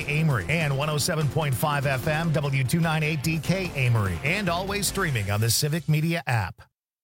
Amory, and 107.5 FM W298DK Amory, and always streaming on the Civic Media app.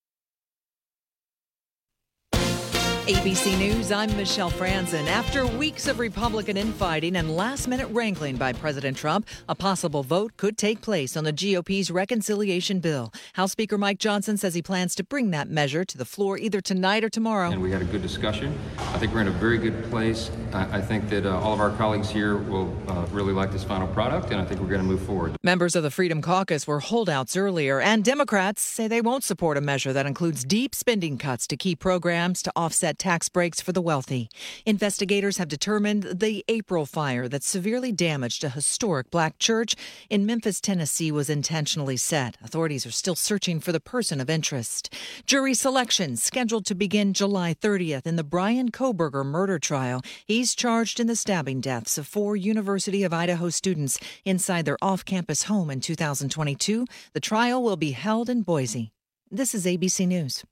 ABC News, I'm Michelle Franzen. After weeks of Republican infighting and last-minute wrangling by President Trump, a possible vote could take place on the GOP's reconciliation bill. House Speaker Mike Johnson says he plans to bring that measure to the floor either tonight or tomorrow. And we had a good discussion. I think we're in a very good place. I think that all of our colleagues here will really like this final product, and I think we're going to move forward. Members of the Freedom Caucus were holdouts earlier, and Democrats say they won't support a measure that includes deep spending cuts to key programs to offset tax breaks for the wealthy. Investigators have determined the April fire that severely damaged a historic black church in Memphis, Tennessee was intentionally set. Authorities are still searching for the person of interest. Jury selection scheduled to begin July 30th in the Brian Kohberger murder trial. He's charged in the stabbing deaths of 4 University of Idaho students inside their off-campus home in 2022. The trial will be held in Boise. This is ABC News.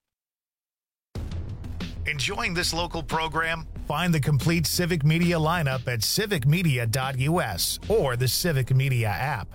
Enjoying this local program? Find the complete Civic Media lineup at civicmedia.us or the Civic Media app.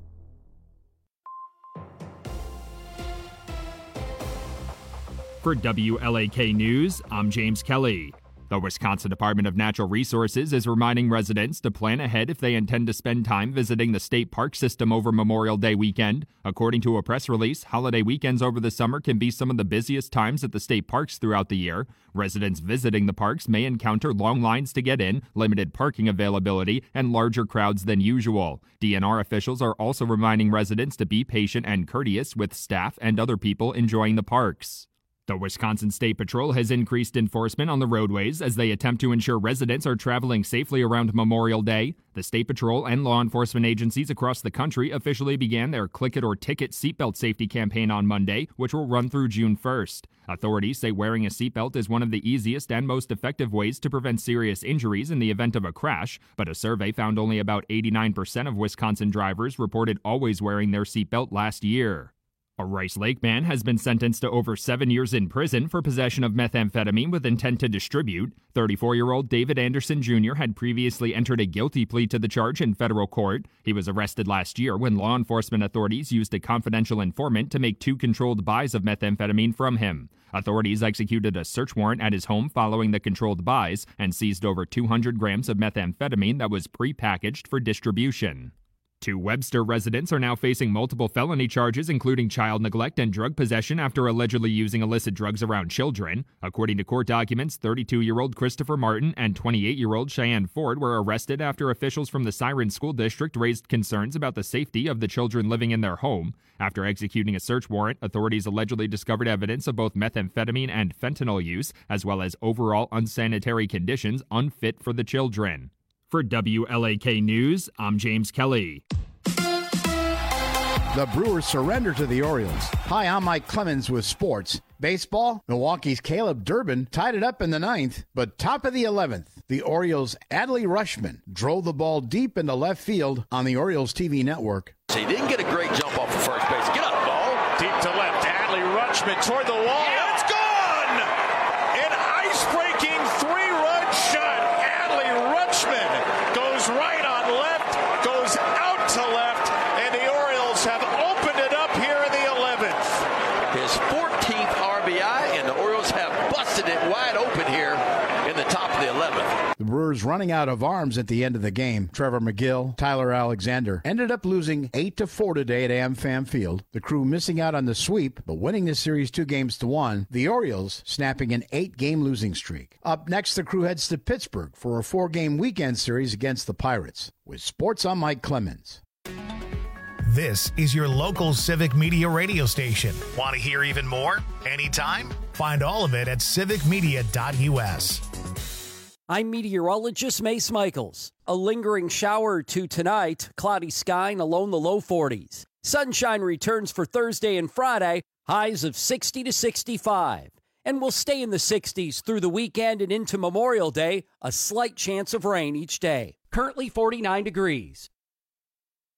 For WLAK News, I'm James Kelly. The Wisconsin Department of Natural Resources is reminding residents to plan ahead if they intend to spend time visiting the state park system over Memorial Day weekend. According to a press release, holiday weekends over the summer can be some of the busiest times at the state parks throughout the year. Residents visiting the parks may encounter long lines to get in, limited parking availability, and larger crowds than usual. DNR officials are also reminding residents to be patient and courteous with staff and other people enjoying the parks. The Wisconsin State Patrol has increased enforcement on the roadways as they attempt to ensure residents are traveling safely around Memorial Day. The State Patrol and law enforcement agencies across the country officially began their Click It or Ticket seatbelt safety campaign on Monday, which will run through June 1st. Authorities say wearing a seatbelt is one of the easiest and most effective ways to prevent serious injuries in the event of a crash, but a survey found only about 89% of Wisconsin drivers reported always wearing their seatbelt last year. A Rice Lake man has been sentenced to over 7 years in prison for possession of methamphetamine with intent to distribute. 34-year-old David Anderson Jr. had previously entered a guilty plea to the charge in federal court. He was arrested last year when law enforcement authorities used a confidential informant to make 2 controlled buys of methamphetamine from him. Authorities executed a search warrant at his home following the controlled buys and seized over 200 grams of methamphetamine that was prepackaged for distribution. 2 Webster residents are now facing multiple felony charges, including child neglect and drug possession, after allegedly using illicit drugs around children. According to court documents, 32-year-old Christopher Martin and 28-year-old Cheyenne Ford were arrested after officials from the Siren School District raised concerns about the safety of the children living in their home. After executing a search warrant, authorities allegedly discovered evidence of both methamphetamine and fentanyl use, as well as overall unsanitary conditions unfit for the children. For WLAK News, I'm James Kelly. The Brewers surrender to the Orioles. Hi, I'm Mike Clemens with sports. Baseball, Milwaukee's Caleb Durbin tied it up in the 9th, but top of the 11th, the Orioles' Adley Rutschman drove the ball deep into left field on the Orioles TV network. He didn't get a great jump off of first base. Get up, ball. Deep to left, Adley Rutschman toward the wall. Yeah. It's gone! An ice-breaking 3-run shot. Adley Rutschman goes right on left, goes out to left, and the Orioles have opened it up here in the 11th. His 14th RBI, and the Orioles have busted it wide open here in the top of the 11th. The Brewers running out of arms at the end of the game. Trevor McGill, Tyler Alexander ended up losing 8-4 today at AmFam Field. The Crew missing out on the sweep, but winning the series 2-1. The Orioles snapping an 8-game losing streak. Up next, the Crew heads to Pittsburgh for a 4-game weekend series against the Pirates. With sports, I'm Mike Clemens. This is your local Civic Media radio station. Want to hear even more? Anytime? Find all of it at civicmedia.us. I'm meteorologist Mace Michaels. A lingering shower or two tonight, cloudy sky and along the low 40s. Sunshine returns for Thursday and Friday, highs of 60 to 65. And we'll stay in the 60s through the weekend and into Memorial Day, a slight chance of rain each day. Currently 49 degrees.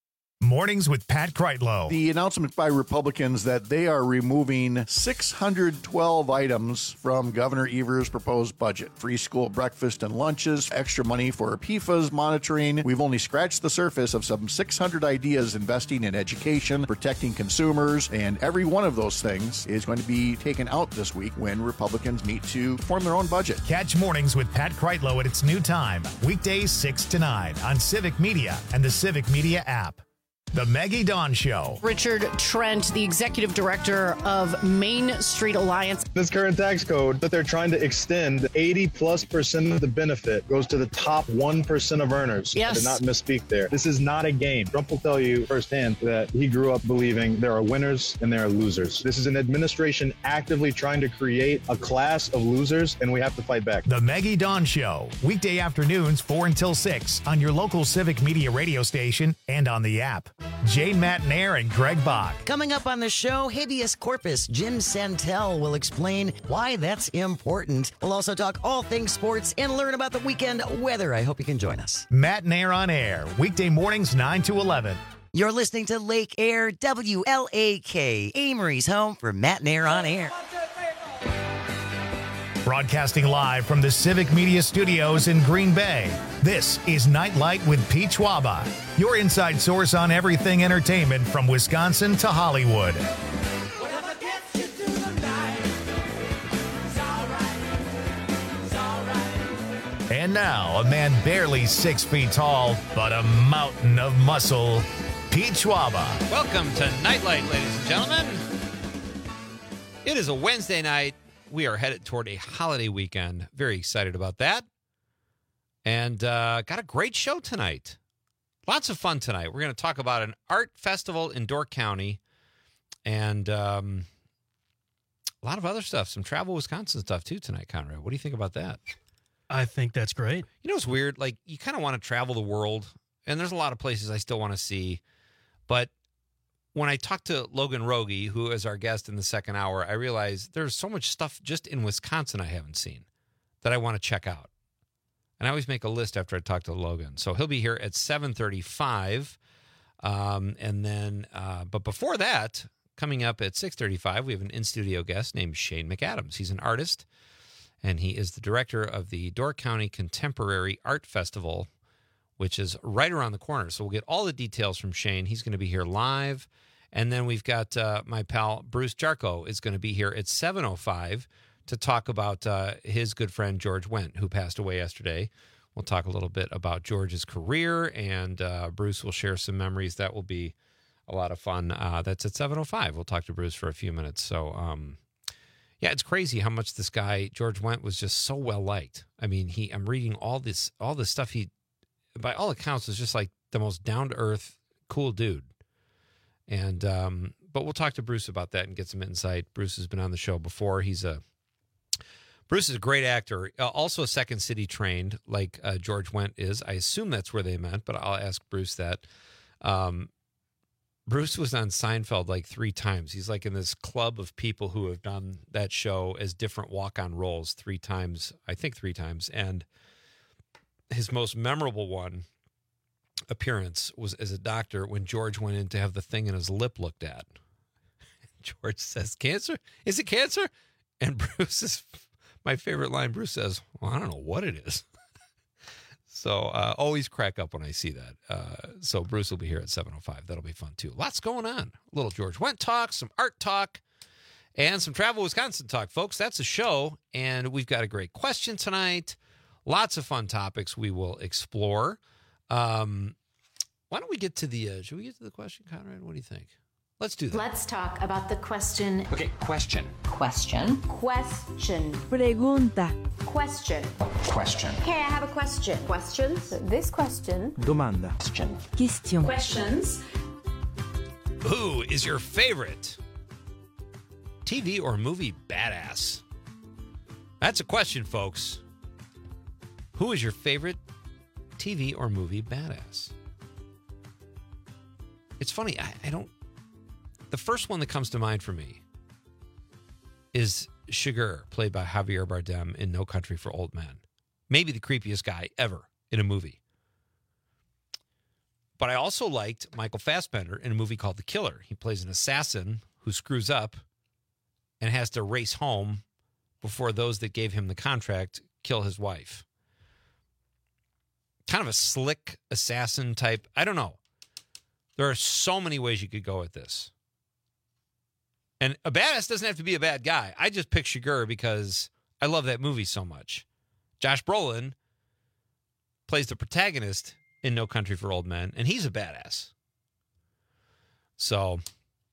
Mornings with Pat Kreitlow. The announcement by Republicans that they are removing 612 items from Governor Evers' proposed budget. Free school breakfast and lunches, extra money for PFAS monitoring. We've only scratched the surface of some 600 ideas investing in education, protecting consumers, and every one of those things is going to be taken out this week when Republicans meet to form their own budget. Catch Mornings with Pat Kreitlow at its new time, weekdays 6 to 9 on Civic Media and the Civic Media app. The Maggie Dawn Show. Richard Trent, the executive director of Main Street Alliance. This current tax code that they're trying to extend, 80+% of the benefit goes to the top 1% of earners. Yes. I did not misspeak there. This is not a game. Trump will tell you firsthand that he grew up believing there are winners and there are losers. This is an administration actively trying to create a class of losers, and we have to fight back. The Maggie Dawn Show, weekday afternoons 4 until 6 on your local Civic Media radio station and on the app. Jane Matnair and Greg Bach. Coming up on the show, habeas corpus. Jim Santel will explain why that's important. We'll also talk all things sports and learn about the weekend weather. I hope you can join us. Matnair on air, weekday mornings 9 to 11. You're listening to Lake Air WLAK, Amory's home for Matnair on air. Broadcasting live from the Civic Media Studios in Green Bay, this is Nightlight with Pete Schwaba, your inside source on everything entertainment from Wisconsin to Hollywood. And now, a man barely 6 feet tall, but a mountain of muscle, Pete Schwaba. Welcome to Nightlight, ladies and gentlemen. It is a Wednesday night. We are headed toward a holiday weekend. Very excited about that. And got a great show tonight. Lots of fun tonight. We're going to talk about an art festival in Door County and a lot of other stuff. Some Travel Wisconsin stuff, too, tonight, Conrad. What do you think about that? I think that's great. You know what's weird? Like, you kind of want to travel the world, and there's a lot of places I still want to see. But when I talked to Logan Rogie, who is our guest in the second hour, I realized there's so much stuff just in Wisconsin I haven't seen that I want to check out. And I always make a list after I talk to Logan. So he'll be here at 7:35. But before that, coming up at 6:35, we have an in-studio guest named Shane McAdams. He's an artist, and he is the director of the Door County Contemporary Art Festival, which is right around the corner. So we'll get all the details from Shane. He's going to be here live. And then we've got my pal Bruce Jarko is going to be here at 7:05 to talk about his good friend George Wendt, who passed away yesterday. We'll talk a little bit about George's career, and Bruce will share some memories. That will be a lot of fun. That's at 7:05. We'll talk to Bruce for a few minutes. So, yeah, it's crazy how much this guy, George Wendt, was just so well-liked. I mean, I'm reading all this stuff. He, by all accounts, is just like the most down-to-earth, cool dude. And but we'll talk to Bruce about that and get some insight. Bruce has been on the show before. Bruce is a great actor, also a Second City trained, like George Wendt is. I assume that's where they meant, but I'll ask Bruce that. Bruce was on Seinfeld like 3 times. He's like in this club of people who have done that show as different walk-on roles 3 times, I think 3 times. And his most memorable appearance was as a doctor when George went in to have the thing in his lip looked at. George says, "Cancer? Is it cancer?" And my favorite line, Bruce says, "Well, I don't know what it is." So always crack up when I see that. So Bruce will be here at 7:05. That'll be fun, too. Lots going on. A little George Wendt talk, some art talk, and some Travel Wisconsin talk, folks. That's a show, and we've got a great question tonight. Lots of fun topics we will explore. Why don't we get to should we get to the question, Conrad? What do you think? Let's do that. Let's talk about the question. Okay, question. Question. Question. Pregunta. Question. Question. Okay, I have a question. Questions? This question. Domanda. Question. Question. Questions. Who is your favorite TV or movie badass? That's a question, folks. Who is your favorite TV or movie badass? It's funny, I don't... The first one that comes to mind for me is Chigurh, played by Javier Bardem in No Country for Old Men. Maybe the creepiest guy ever in a movie. But I also liked Michael Fassbender in a movie called The Killer. He plays an assassin who screws up and has to race home before those that gave him the contract kill his wife. Kind of a slick assassin type. I don't know. There are so many ways you could go with this. And a badass doesn't have to be a bad guy. I just pick Chigurh because I love that movie so much. Josh Brolin plays the protagonist in No Country for Old Men, and he's a badass. So,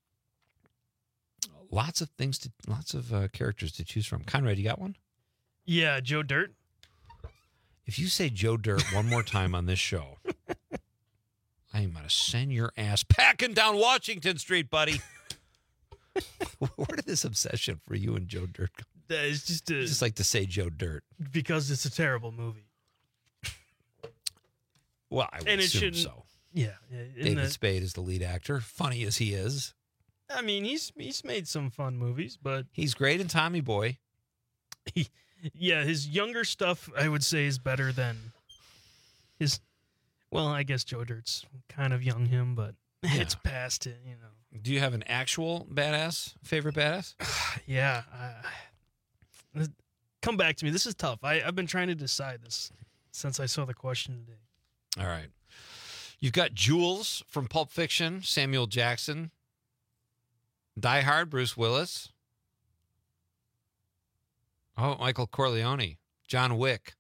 lots of characters to choose from. Conrad, you got one? Yeah, Joe Dirt. If you say Joe Dirt one more time on this show, I am going to send your ass packing down Washington Street, buddy. Where did this obsession for you and Joe Dirt come? It's just like to say Joe Dirt. Because it's a terrible movie. Well, I would assume so. Yeah. David Spade is the lead actor, funny as he is. I mean, he's made some fun movies, but... He's great in Tommy Boy. His younger stuff, I would say, is better than his... Well, I guess Joe Dirt's kind of young him, but it's past it, you know. Do you have an actual favorite badass? Yeah. Come back to me. This is tough. I've been trying to decide this since I saw the question today. All right. You've got Jules from Pulp Fiction, Samuel Jackson. Die Hard, Bruce Willis. Oh, Michael Corleone. John Wick.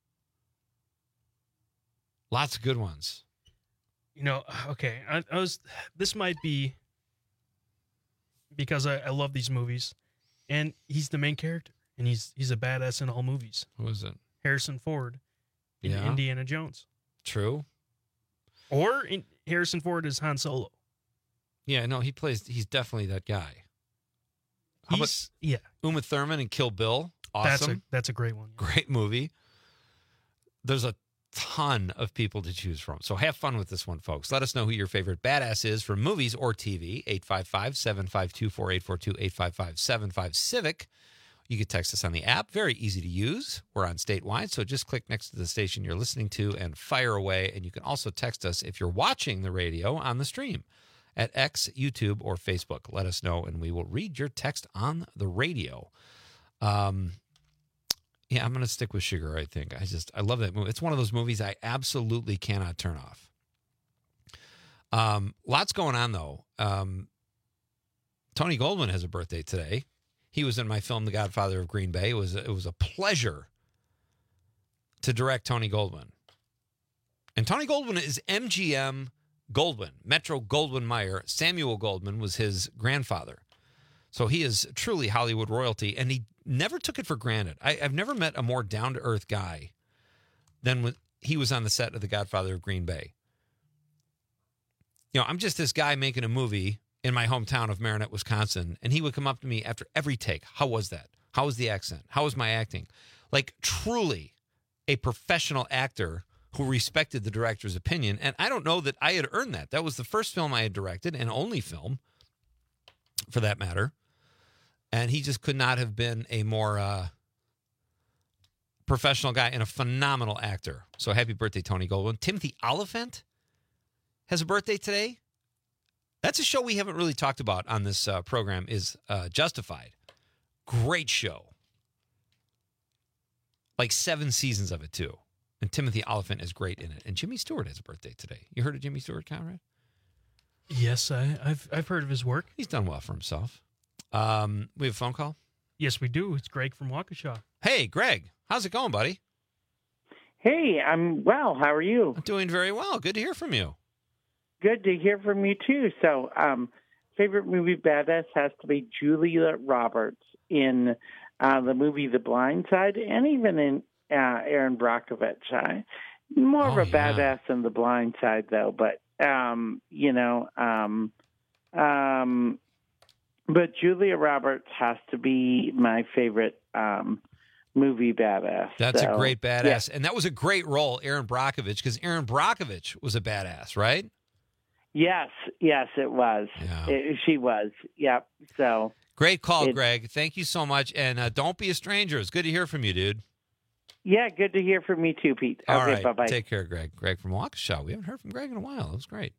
Lots of good ones. You know, okay. This might be because I love these movies, and he's the main character, and he's a badass in all movies. Who is it? Harrison Ford in Indiana Jones. True. Or Harrison Ford is Han Solo. Yeah, no, he's definitely that guy. How about Uma Thurman in Kill Bill? Awesome. That's a great one. Great movie. There's a ton of people to choose from. So have fun with this one, folks. Let us know who your favorite badass is from movies or TV. 855-752-4842, 855-75-CIVIC. You can text us on the app. Very easy to use. We're on statewide, so just click next to the station you're listening to and fire away. And you can also text us if you're watching the radio on the stream at X, YouTube, or Facebook. Let us know, and we will read your text on the radio. I'm going to stick with Chigurh, I think. I love that movie. It's one of those movies I absolutely cannot turn off. Lots going on, though. Tony Goldwyn has a birthday today. He was in my film, The Godfather of Green Bay. It was a pleasure to direct Tony Goldwyn. And Tony Goldwyn is MGM Goldwyn, Metro Goldwyn Mayer. Samuel Goldwyn was his grandfather. So he is truly Hollywood royalty, and he never took it for granted. I've never met a more down-to-earth guy than when he was on the set of The Godfather of Green Bay. You know, I'm just this guy making a movie in my hometown of Marinette, Wisconsin, and he would come up to me after every take. How was that? How was the accent? How was my acting? Like, truly a professional actor who respected the director's opinion, and I don't know that I had earned that. That was the first film I had directed, and only film, for that matter. And he just could not have been a more professional guy and a phenomenal actor. So happy birthday, Tony Goldwyn. Timothy Olyphant has a birthday today. That's a show we haven't really talked about on this program, is Justified. Great show. Like 7 seasons of it, too. And Timothy Olyphant is great in it. And Jimmy Stewart has a birthday today. You heard of Jimmy Stewart, Conrad? Yes, I've heard of his work. He's done well for himself. We have a phone call? Yes, we do. It's Greg from Waukesha. Hey, Greg. How's it going, buddy? Hey, I'm well. How are you? I'm doing very well. Good to hear from you. Good to hear from you, too. So, favorite movie badass has to be Julia Roberts in the movie The Blind Side, and even in Aaron Brockovich. More of a badass in The Blind Side, though, but, but Julia Roberts has to be my favorite movie badass. That's a great badass. Yeah. And that was a great role, Aaron Brockovich, because Aaron Brockovich was a badass, right? Yes, it was. Yeah. She was. Yep. So great call, Greg. Thank you so much. And don't be a stranger. It's good to hear from you, dude. Yeah, good to hear from you too, Pete. All Okay, right. bye-bye. Take care, Greg. Greg from Waukesha. We haven't heard from Greg in a while. It was great.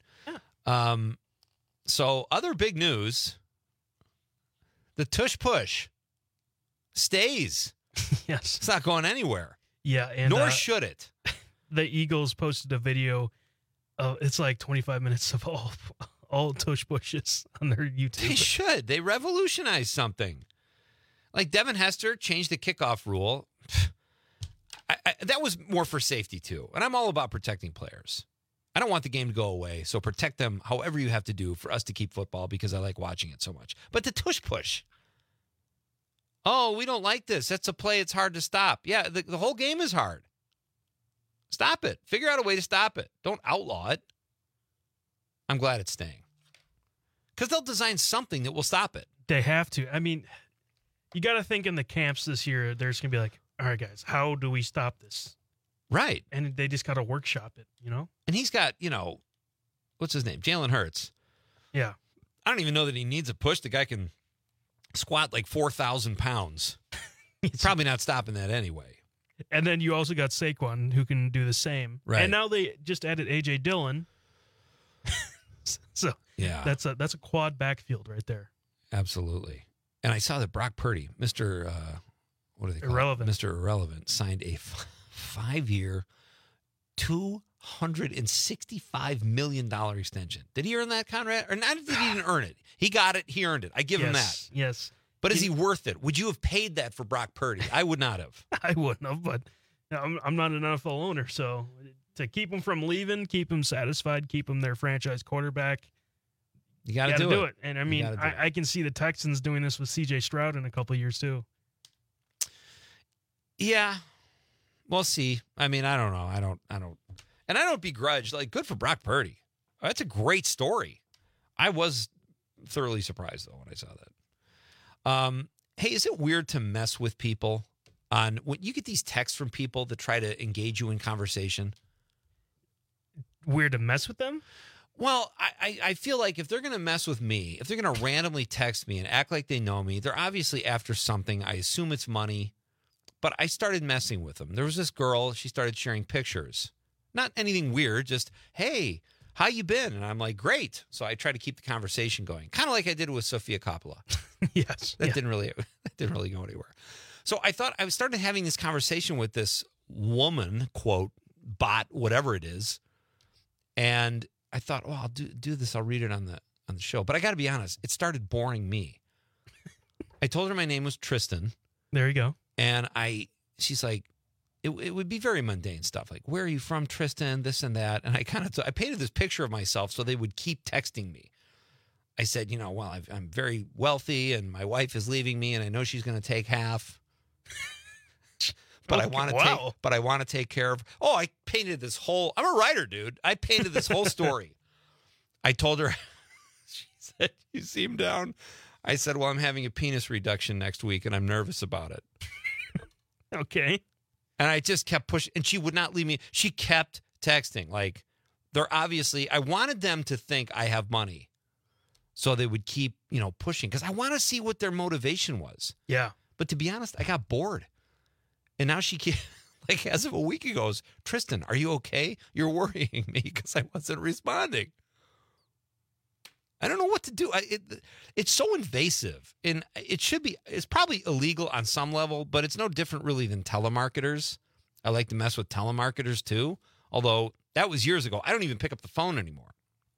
So other big news, the tush push stays. Yes. It's not going anywhere. Yeah. And, nor should it. The Eagles posted a video. It's like 25 minutes of all tush pushes on their YouTube. They should. They revolutionized something. Like Devin Hester changed the kickoff rule. That was more for safety, too. And I'm all about protecting players. I don't want the game to go away, so protect them however you have to do for us to keep football because I like watching it so much. But the tush push. Oh, we don't like this. That's a play. It's hard to stop. Yeah, the whole game is hard. Stop it. Figure out a way to stop it. Don't outlaw it. I'm glad it's staying. Because they'll design something that will stop it. They have to. I mean, you got to think in the camps this year, there's going to be like, all right, guys, how do we stop this? Right. And they just got to workshop it, you know? And he's got, what's his name? Jalen Hurts. Yeah. I don't even know that he needs a push. The guy can squat like 4,000 pounds. He's probably not stopping that anyway. And then you also got Saquon who can do the same. Right. And now they just added A.J. Dillon. So yeah, that's a quad backfield right there. Absolutely. And I saw that Brock Purdy, Mr. What do they call Irrelevant. it? Mr. Irrelevant, signed a 5-year, $265 million extension. Did he earn that, Conrad? Or not? Did he even earn it? He got it. He earned it. I give him that. Yes. But is he worth it? Would you have paid that for Brock Purdy? I would not have. I wouldn't have, but I'm not an NFL owner, so to keep him from leaving, keep him satisfied, keep him their franchise quarterback, you got to do it. And I mean, I can see the Texans doing this with C.J. Stroud in a couple of years too. Yeah, we'll see. I mean, I don't know. I don't, and I don't begrudge. Like, good for Brock Purdy. That's a great story. I was thoroughly surprised though when I saw that. Hey, is it weird to mess with people on when you get these texts from people that try to engage you in conversation? Weird to mess with them? Well, I feel like if they're going to mess with me, if they're going to randomly text me and act like they know me, they're obviously after something. I assume it's money, but I started messing with them. There was this girl, she started sharing pictures. Not anything weird, just, hey, how you been? And I'm like, great. So I try to keep the conversation going, kind of like I did with Sofia Coppola. Yes. That didn't really go anywhere. So I thought I started having this conversation with this woman, quote, bot, whatever it is. And I thought, well, I'll do this. I'll read it on the show. But I got to be honest, it started boring me. I told her my name was Tristan. There you go. And she's like, it would be very mundane stuff. Like, where are you from, Tristan? This and that. And I I painted this picture of myself so they would keep texting me. I said, well, I'm very wealthy and my wife is leaving me and I know she's going to take half. But I want to take care of. Oh, I painted this whole. I'm a writer, dude. I painted this whole story. I told her. She said, "You seem down." I said, "Well, I'm having a penis reduction next week, and I'm nervous about it." Okay. And I just kept pushing, and she would not leave me. She kept texting. Like, they're obviously. I wanted them to think I have money, so they would keep, pushing because I want to see what their motivation was. Yeah. But to be honest, I got bored. And now she, like, as of a week ago, goes, Tristan, are you okay? You're worrying me because I wasn't responding. I don't know what to do. It's so invasive. And it's probably illegal on some level, but it's no different really than telemarketers. I like to mess with telemarketers too. Although that was years ago. I don't even pick up the phone anymore.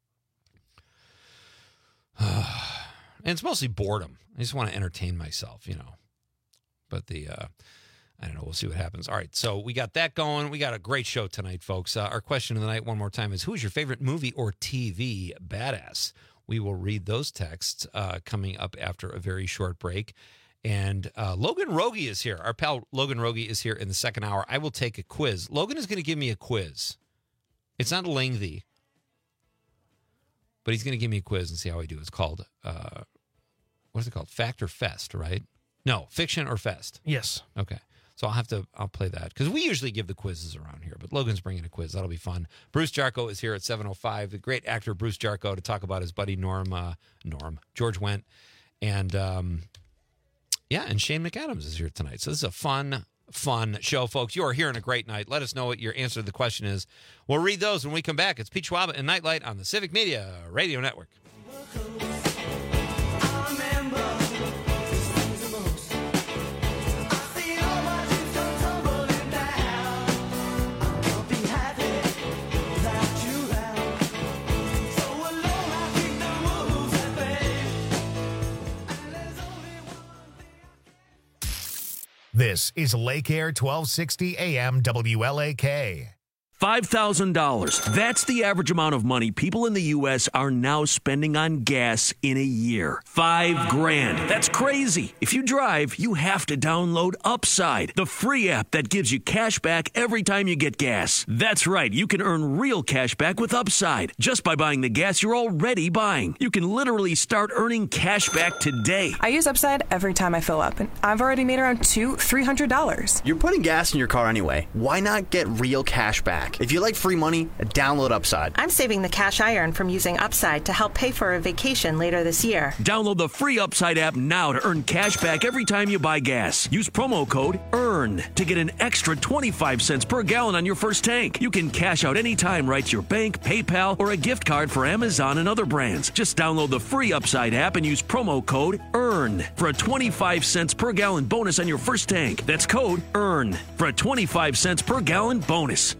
And it's mostly boredom. I just want to entertain myself, But I don't know. We'll see what happens. All right. So we got that going. We got a great show tonight, folks. Our question of the night one more time is, who's your favorite movie or TV badass? We will read those texts coming up after a very short break. And Logan Rogie is here. Our pal Logan Rogie is here in the second hour. I will take a quiz. Logan is going to give me a quiz. It's not lengthy, but he's going to give me a quiz and see how I do. It's called, what is it called? Fact or Fest, right? No, Fiction or Fest. Yes. Okay. So I'll play that because we usually give the quizzes around here, but Logan's bringing a quiz. That'll be fun. Bruce Jarko is here at 7:05. The great actor Bruce Jarko to talk about his buddy George Wendt. And and Shane McAdams is here tonight. So this is a fun fun show, folks. You are hearing a great night. Let us know what your answer to the question is. We'll read those when we come back. It's Pete Schwab and Nightlight on the Civic Media Radio Network. This is Lake Air 1260 AM WLAK. $5,000. That's the average amount of money people in the U.S. are now spending on gas in a year. $5,000. That's crazy. If you drive, you have to download Upside, the free app that gives you cash back every time you get gas. That's right. You can earn real cash back with Upside just by buying the gas you're already buying. You can literally start earning cash back today. I use Upside every time I fill up, and I've already made around $300. You're putting gas in your car anyway. Why not get real cash back? If you like free money, download Upside. I'm saving the cash I earn from using Upside to help pay for a vacation later this year. Download the free Upside app now to earn cash back every time you buy gas. Use promo code EARN to get an extra 25 cents per gallon on your first tank. You can cash out anytime right to your bank, PayPal, or a gift card for Amazon and other brands. Just download the free Upside app and use promo code EARN for a 25 cents per gallon bonus on your first tank. That's code EARN for a 25 cents per gallon bonus.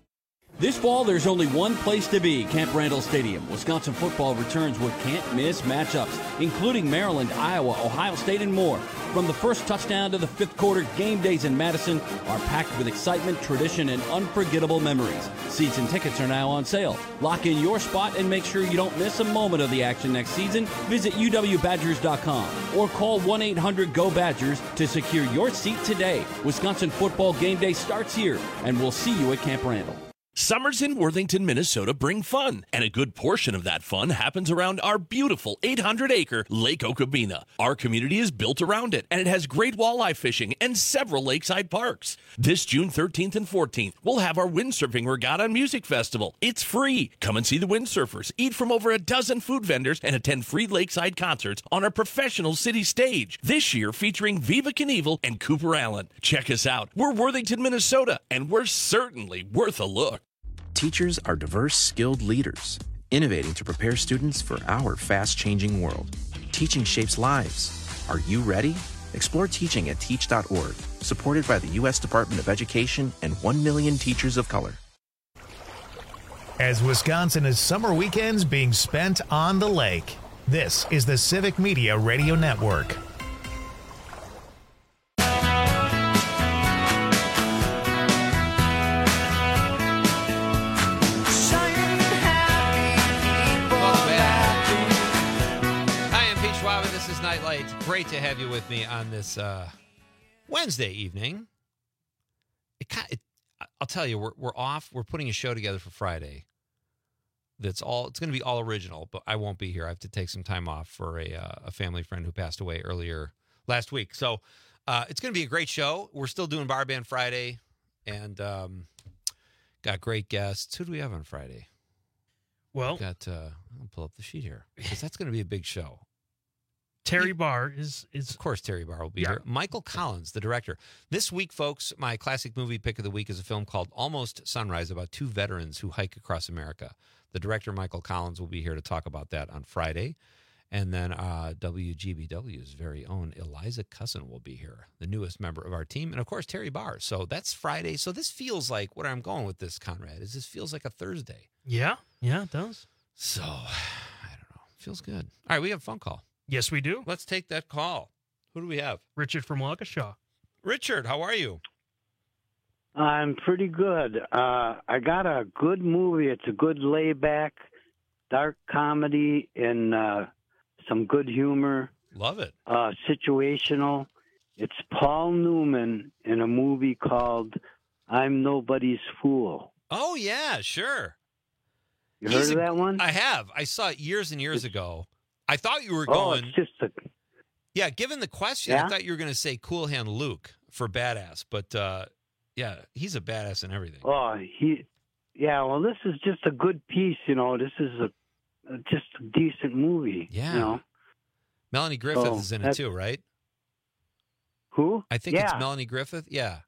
This fall, there's only one place to be, Camp Randall Stadium. Wisconsin football returns with can't-miss matchups, including Maryland, Iowa, Ohio State, and more. From the first touchdown to the fifth quarter, game days in Madison are packed with excitement, tradition, and unforgettable memories. Seats and tickets are now on sale. Lock in your spot and make sure you don't miss a moment of the action next season. Visit uwbadgers.com or call 1-800-GO-BADGERS to secure your seat today. Wisconsin football game day starts here, and we'll see you at Camp Randall. Summers in Worthington, Minnesota bring fun, and a good portion of that fun happens around our beautiful 800-acre Lake Okabena. Our community is built around it, and it has great walleye fishing and several lakeside parks. This June 13th and 14th, we'll have our Windsurfing Regatta and Music Festival. It's free. Come and see the windsurfers, eat from over a dozen food vendors, and attend free lakeside concerts on our professional city stage. This year featuring Viva Knievel and Cooper Allen. Check us out. We're Worthington, Minnesota, and we're certainly worth a look. Teachers are diverse, skilled leaders, innovating to prepare students for our fast-changing world. Teaching shapes lives. Are you ready? Explore teaching at teach.org, supported by the U.S. Department of Education and 1 million teachers of color. As Wisconsin is summer weekends being spent on the lake, this is the Civic Media Radio Network. Nightlight. Great to have you with me on this Wednesday evening. I'll tell you, we're off. We're putting a show together for Friday. It's going to be all original, but I won't be here. I have to take some time off for a family friend who passed away earlier last week. So it's going to be a great show. We're still doing Bar Band Friday, and got great guests. Who do we have on Friday? Well, I'll pull up the sheet here because that's going to be a big show. Terry Barr is of course Terry Barr will be here. Michael Collins, the director. This week, folks, my classic movie pick of the week is a film called Almost Sunrise about two veterans who hike across America. The director, Michael Collins, will be here to talk about that on Friday. And then WGBW's very own Eliza Cussin will be here, the newest member of our team. And, of course, Terry Barr. So that's Friday. So this feels like, what I'm going with this, Conrad, is this feels like a Thursday. Yeah, it does. So, I don't know. Feels good. All right, we have a phone call. Yes, we do. Let's take that call. Who do we have? Richard from Waukesha. Richard, how are you? I'm pretty good. I got a good movie. It's a good layback, dark comedy, and some good humor. Love it. Situational. It's Paul Newman in a movie called I'm Nobody's Fool. Oh, yeah, sure. You heard of that one? I have. I saw it years and years ago. I thought you were going. It's just yeah, given the question, I thought you were going to say Cool Hand Luke for badass. But, yeah, he's a badass in everything. Oh, well, this is just a good piece, This is just a decent movie. Yeah. Melanie Griffith is in it too, right? Who? I think it's Melanie Griffith. Yeah.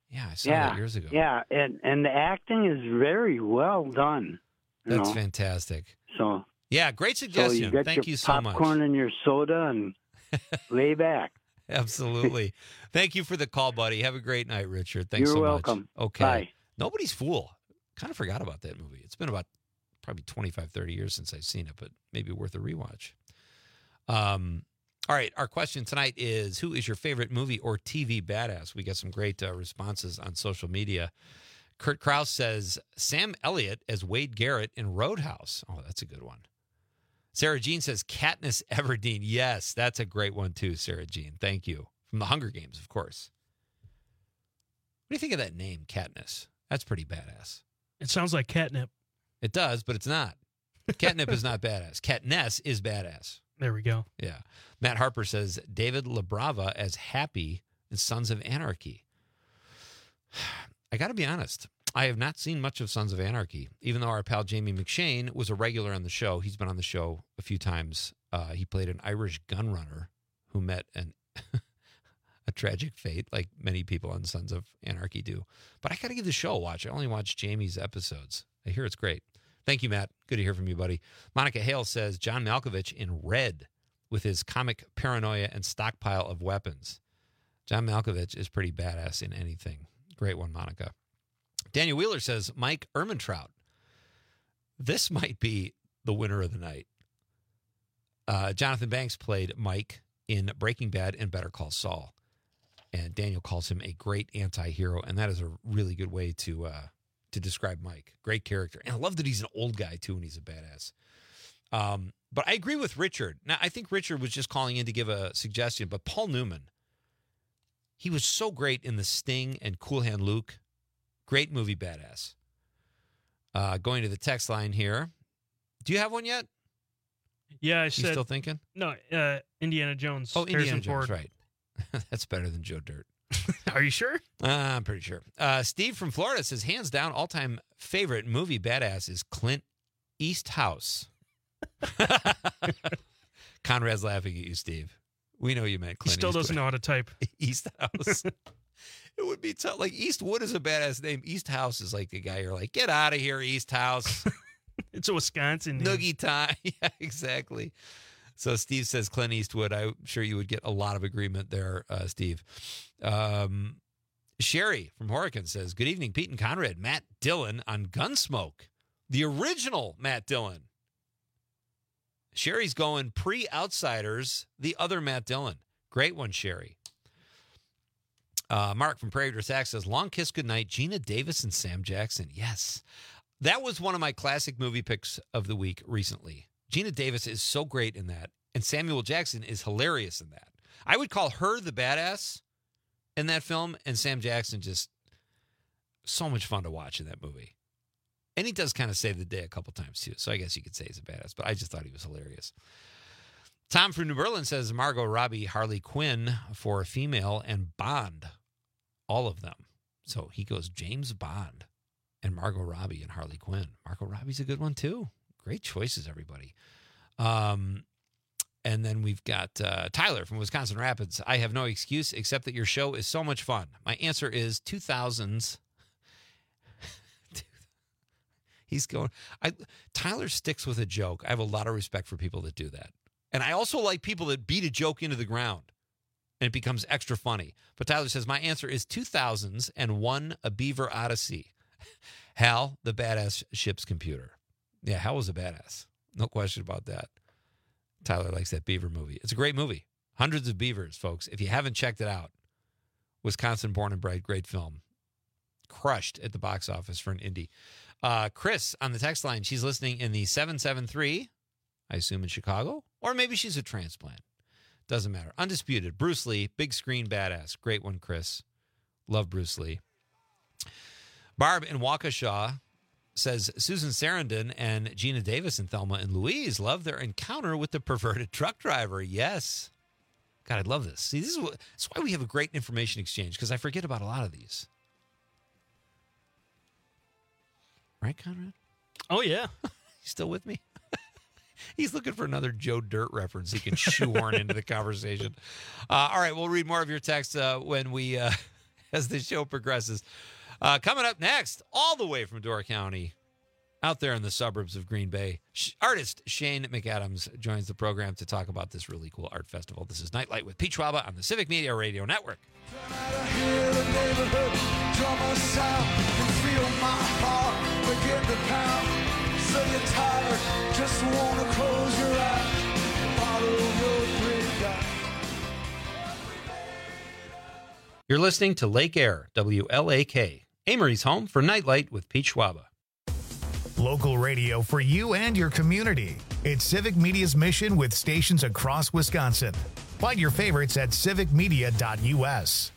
Yeah, I saw that years ago. Yeah, and the acting is very well done. That's fantastic. So yeah, great suggestion. So you Thank you so much. Popcorn and your soda and lay back. Absolutely. Thank you for the call, buddy. Have a great night, Richard. Thanks You're so welcome. much. Okay. Bye. Nobody's Fool. Kind of forgot about that movie. It's been about probably 25, 30 years since I've seen it, but maybe worth a rewatch. All right, our question tonight is, who is your favorite movie or TV badass? We got some great responses on social media. Kurt Krause says, Sam Elliott as Wade Garrett in Roadhouse. Oh, that's a good one. Sarah Jean says, Katniss Everdeen. Yes, that's a great one too, Sarah Jean. Thank you. From the Hunger Games, of course. What do you think of that name, Katniss? That's pretty badass. It sounds like catnip. It does, but it's not. Catnip is not badass. Katniss is badass. There we go. Yeah. Matt Harper says David LaBrava as Happy in Sons of Anarchy. I got to be honest. I have not seen much of Sons of Anarchy, even though our pal Jamie McShane was a regular on the show. He's been on the show a few times. He played an Irish gun runner who met a tragic fate, like many people on Sons of Anarchy do. But I got to give the show a watch. I only watched Jamie's episodes. I hear it's great. Thank you, Matt. Good to hear from you, buddy. Monica Hale says John Malkovich in Red with his comic paranoia and stockpile of weapons. John Malkovich is pretty badass in anything. Great one, Monica. Daniel Wheeler says Mike Ehrmantraut. This might be the winner of the night. Jonathan Banks played Mike in Breaking Bad and Better Call Saul. And Daniel calls him a great anti-hero, and that is a really good way to describe Mike. Great character. And I love that he's an old guy, too, and he's a badass. But I agree with Richard. Now, I think Richard was just calling in to give a suggestion, but Paul Newman, he was so great in The Sting and Cool Hand Luke. Great movie badass. Going to the text line here. Do you have one yet? Yeah, You still thinking? No, Indiana Jones. Oh, Indiana Harrison Jones, Ford. right. That's better than Joe Dirt. Are you sure? I'm pretty sure. Steve from Florida says, hands down, all-time favorite movie badass is Clint Easthouse. Conrad's laughing at you, Steve. We know you meant Clint He still doesn't Eastwood. know how to type. Easthouse. It would be tough. Like, Eastwood is a badass name. Easthouse is like the guy you're like, get out of here, Easthouse. It's a Wisconsin name. Noogie time. Yeah, exactly. So Steve says Clint Eastwood. I'm sure you would get a lot of agreement there, Steve. Sherry from Horicon says, good evening, Pete and Conrad. Matt Dillon on Gunsmoke. The original Matt Dillon. Sherry's going pre-Outsiders, the other Matt Dillon. Great one, Sherry. Mark from Prairie du Sac says, Long Kiss Goodnight, Gina Davis and Sam Jackson. Yes. That was one of my classic movie picks of the week recently. Gina Davis is so great in that, and Samuel Jackson is hilarious in that. I would call her the badass in that film, and Sam Jackson just so much fun to watch in that movie. And he does kind of save the day a couple times, too, so I guess you could say he's a badass, but I just thought he was hilarious. Tom from New Berlin says Margot Robbie, Harley Quinn for a female, and Bond, all of them. So he goes James Bond and Margot Robbie and Harley Quinn. Margot Robbie's a good one, too. Great choices, everybody. And then we've got Tyler from Wisconsin Rapids. I have no excuse except that your show is so much fun. My answer is 2000s. He's going. Tyler sticks with a joke. I have a lot of respect for people that do that. And I also like people that beat a joke into the ground and it becomes extra funny. But Tyler says, my answer is 2000s and one A Beaver Odyssey. Hal, the badass ship's computer. Yeah, Hal was a badass. No question about that. Tyler likes that beaver movie. It's a great movie. Hundreds of beavers, folks. If you haven't checked it out, Wisconsin born and bred, great film. Crushed at the box office for an indie. Chris on the text line, she's listening in the 773, I assume in Chicago, or maybe she's a transplant. Doesn't matter. Undisputed. Bruce Lee, big screen badass. Great one, Chris. Love Bruce Lee. Barb in Waukesha says Susan Sarandon and Gina Davis and Thelma and Louise love their encounter with the perverted truck driver. Yes. God, I love this. See, this is why we have a great information exchange, because I forget about a lot of these. Right, Conrad? Oh, yeah. You still with me? He's looking for another Joe Dirt reference he can shoehorn into the conversation. All right, we'll read more of your text when we as the show progresses. Coming up next, all the way from Door County, out there in the suburbs of Green Bay, artist Shane McAdams joins the program to talk about this really cool art festival. This is Nightlight with Pete Schwaba on the Civic Media Radio Network. You're listening to Lake Air, WLAK, Amory's home for Nightlight with Pete Schwaba. Local radio for you and your community. It's Civic Media's mission with stations across Wisconsin. Find your favorites at civicmedia.us.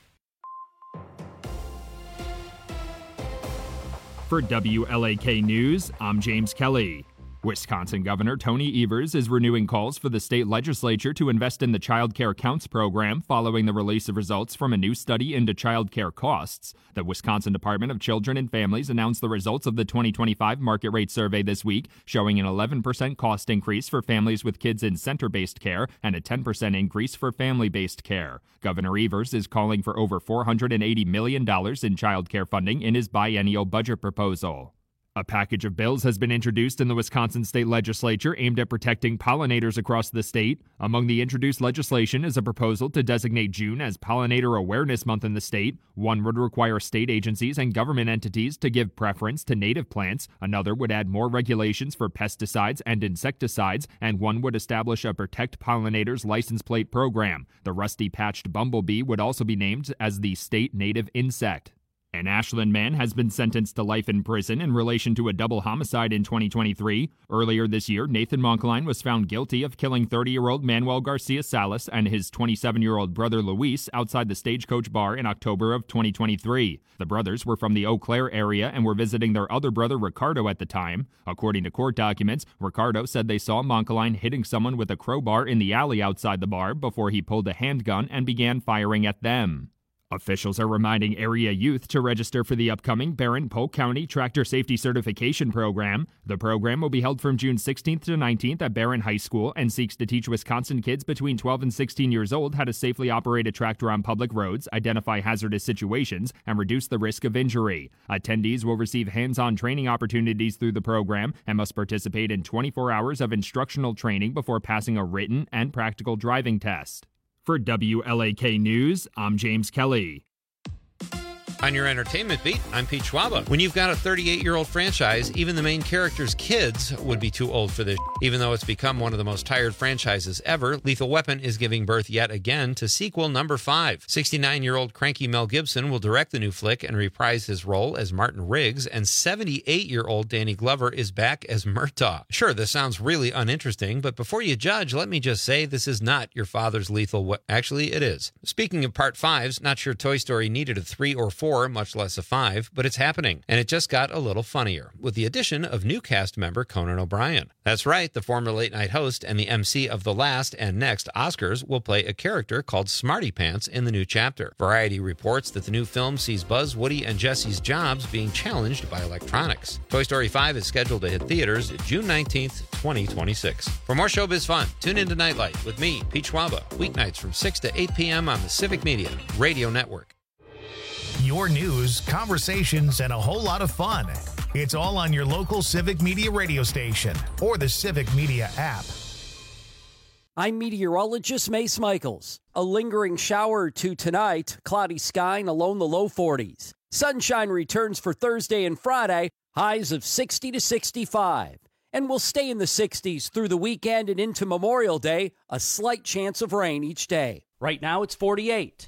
For WLAK News, I'm James Kelly. Wisconsin Governor Tony Evers is renewing calls for the state legislature to invest in the Child Care Counts program following the release of results from a new study into child care costs. The Wisconsin Department of Children and Families announced the results of the 2025 market rate survey this week, showing an 11% cost increase for families with kids in center-based care and a 10% increase for family-based care. Governor Evers is calling for over $480 million in child care funding in his biennial budget proposal. A package of bills has been introduced in the Wisconsin State Legislature aimed at protecting pollinators across the state. Among the introduced legislation is a proposal to designate June as Pollinator Awareness Month in the state. One would require state agencies and government entities to give preference to native plants. Another would add more regulations for pesticides and insecticides, and one would establish a Protect Pollinators license plate program. The rusty-patched bumblebee would also be named as the state native insect. An Ashland man has been sentenced to life in prison in relation to a double homicide in 2023. Earlier this year, Nathan Monkline was found guilty of killing 30-year-old Manuel Garcia Salas and his 27-year-old brother Luis outside the Stagecoach Bar in October of 2023. The brothers were from the Eau Claire area and were visiting their other brother Ricardo at the time. According to court documents, Ricardo said they saw Monkline hitting someone with a crowbar in the alley outside the bar before he pulled a handgun and began firing at them. Officials are reminding area youth to register for the upcoming Barron-Polk County Tractor Safety Certification Program. The program will be held from June 16th to 19th at Barron High School and seeks to teach Wisconsin kids between 12 and 16 years old how to safely operate a tractor on public roads, identify hazardous situations, and reduce the risk of injury. Attendees will receive hands-on training opportunities through the program and must participate in 24 hours of instructional training before passing a written and practical driving test. For WLAK News, I'm James Kelly. On your entertainment beat, I'm Pete Schwaba. When you've got a 38-year-old franchise, even the main character's kids would be too old for this. Even though it's become one of the most tired franchises ever, Lethal Weapon is giving birth yet again to sequel number 5. 69-year-old cranky Mel Gibson will direct the new flick and reprise his role as Martin Riggs, and 78-year-old Danny Glover is back as Murtaugh. Sure, this sounds really uninteresting, but before you judge, let me just say this is not your father's Lethal Weapon. Actually, it is. Speaking of Part 5s, not sure Toy Story needed a 3 or 4, much less a 5, but it's happening, and it just got a little funnier with the addition of new cast member Conan O'Brien. That's right, the former late-night host and the MC of the last and next Oscars will play a character called Smarty Pants in the new chapter. Variety reports that the new film sees Buzz, Woody, and Jesse's jobs being challenged by electronics. Toy Story 5 is scheduled to hit theaters June 19th, 2026. For more showbiz fun, tune into Nightlight with me, Pete Schwaba, weeknights from 6 to 8 p.m. on the Civic Media Radio Network. Your news, conversations, and a whole lot of fun. It's all on your local Civic Media radio station or the Civic Media app. I'm meteorologist Mace Michaels. A lingering shower or two tonight, cloudy sky and along the low 40s. Sunshine returns for Thursday and Friday, highs of 60 to 65. And we'll stay in the 60s through the weekend and into Memorial Day, a slight chance of rain each day. Right now it's 48.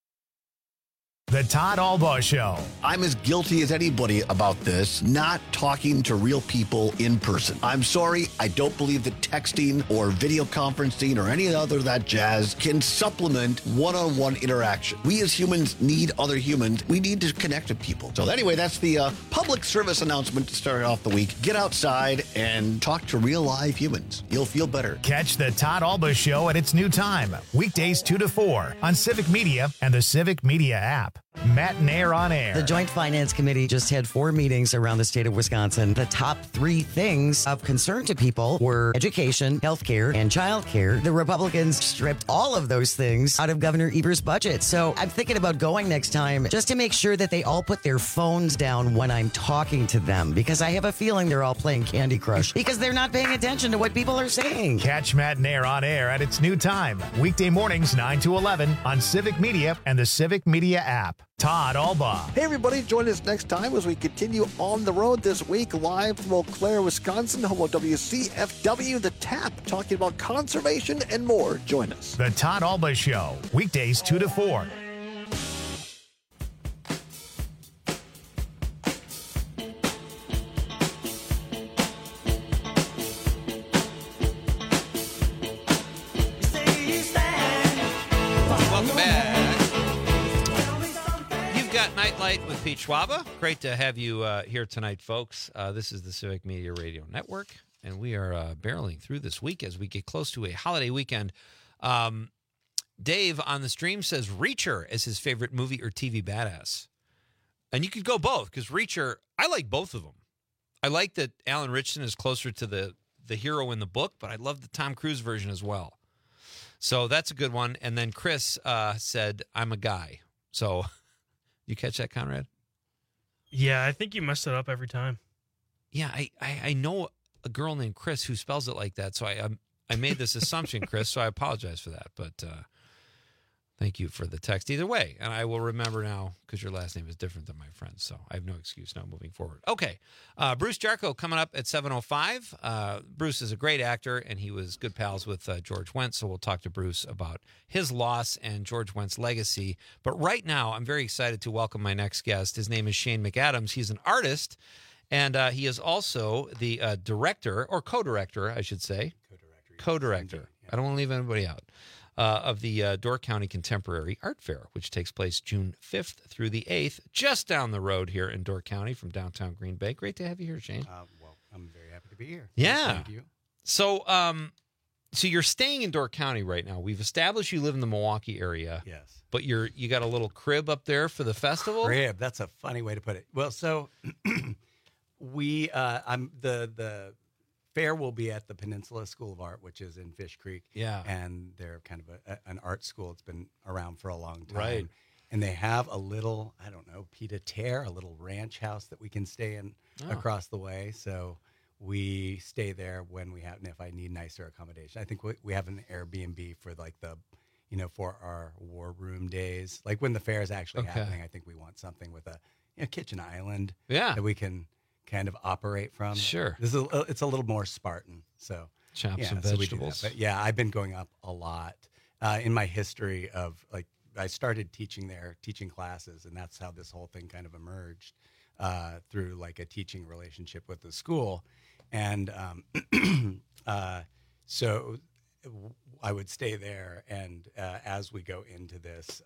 The Todd Albaugh Show. I'm as guilty as anybody about this, not talking to real people in person. I'm sorry, I don't believe that texting or video conferencing or any other of that jazz can supplement one-on-one interaction. We as humans need other humans. We need to connect with people. So anyway, that's the public service announcement to start off the week. Get outside and talk to real live humans. You'll feel better. Catch the Todd Albaugh Show at its new time, weekdays 2 to 4 on Civic Media and the Civic Media app. Matt and Air on Air. The Joint Finance Committee just had 4 meetings around the state of Wisconsin. The top 3 things of concern to people were education, healthcare, and childcare. The Republicans stripped all of those things out of Governor Evers' budget. So I'm thinking about going next time just to make sure that they all put their phones down when I'm talking to them, because I have a feeling they're all playing Candy Crush because they're not paying attention to what people are saying. Catch Matt and Air on Air at its new time, weekday mornings 9 to 11 on Civic Media and the Civic Media app. Todd Alba. Hey, everybody, join us next time as we continue on the road this week, live from Eau Claire, Wisconsin, home of WCFW, The Tap, talking about conservation and more. Join us. The Todd Alba Show, weekdays 2 to 4. Welcome back. Nightlight with Pete Schwaba. Great to have you here tonight, folks. This is the Civic Media Radio Network, and we are barreling through this week as we get close to a holiday weekend. Dave on the stream says Reacher is his favorite movie or TV badass. And you could go both, because Reacher, I like both of them. I like that Alan Ritchson is closer to the hero in the book, but I love the Tom Cruise version as well. So that's a good one. And then Chris said, I'm a guy. So... You catch that, Conrad? Yeah, I think you messed it up every time. Yeah, I know a girl named Chris who spells it like that, so I made this assumption, Chris, so I apologize for that. But thank you for the text either way. And I will remember now, because your last name is different than my friend's, so I have no excuse now moving forward. Okay, Bruce Jarko coming up at 7:05. Bruce is a great actor, and he was good pals with George Wendt, so we'll talk to Bruce about his loss and George Wendt's legacy. But right now, I'm very excited to welcome my next guest. His name is Shane McAdams. He's an artist, and he is also the director, or co-director, I should say. Co-director. I don't want to leave anybody out. Of the Door County Contemporary Art Fair, which takes place June 5th through the 8th, just down the road here in Door County from downtown Green Bay. Great to have you here, Shane. Well, I'm very happy to be here. Yeah. Thank you. So, so you're staying in Door County right now. We've established you live in the Milwaukee area. Yes. But you got a little crib up there for the festival? Crib, that's a funny way to put it. Well, so the fair will be at the Peninsula School of Art, which is in Fish Creek. Yeah. And they're kind of an art school. It's been around for a long time. Right. And they have a little, I don't know, pied-à-terre, a little ranch house that we can stay in across the way. So we stay there when we have, and if I need nicer accommodation. I think we have an Airbnb for like for our war room days. Like when the fair is actually happening, I think we want something with a kitchen island that we can kind of operate from. Sure. It's a little more Spartan. So chop some vegetables. But yeah, I've been going up a lot in my history of like, I started teaching there, teaching classes, and that's how this whole thing kind of emerged through like a teaching relationship with the school. And so I would stay there, and as we go into this,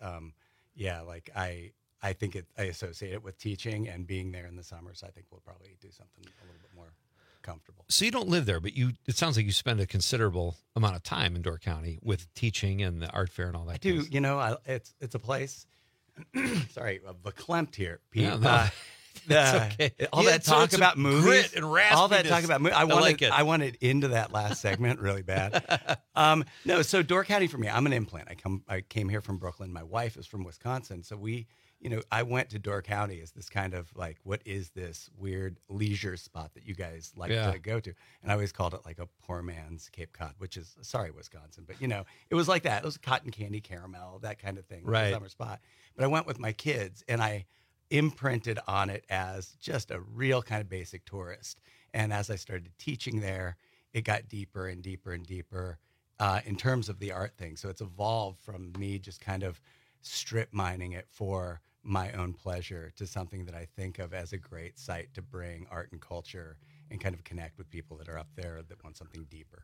I think I associate it with teaching and being there in the summer, so I think we'll probably do something a little bit more comfortable. So you don't live there, but it sounds like you spend a considerable amount of time in Door County with teaching and the art fair and all that. I do. It's a place. Sorry, verklempt here, Pete. Yeah, no. Okay. All that talk about movies, grit and raspiness. All that talk about movies. I wanted into that last segment really bad. No, so Door County for me, I'm an implant. I came here from Brooklyn. My wife is from Wisconsin, so I went to Door County as this kind of like, what is this weird leisure spot that you guys like to go to? And I always called it like a poor man's Cape Cod, which is, sorry, Wisconsin, but it was like that. It was cotton candy, caramel, that kind of thing. Right. Summer spot. But I went with my kids and I imprinted on it as just a real kind of basic tourist. And as I started teaching there, it got deeper and deeper and deeper in terms of the art thing. So it's evolved from me just kind of strip mining it for my own pleasure to something that I think of as a great site to bring art and culture and kind of connect with people that are up there that want something deeper.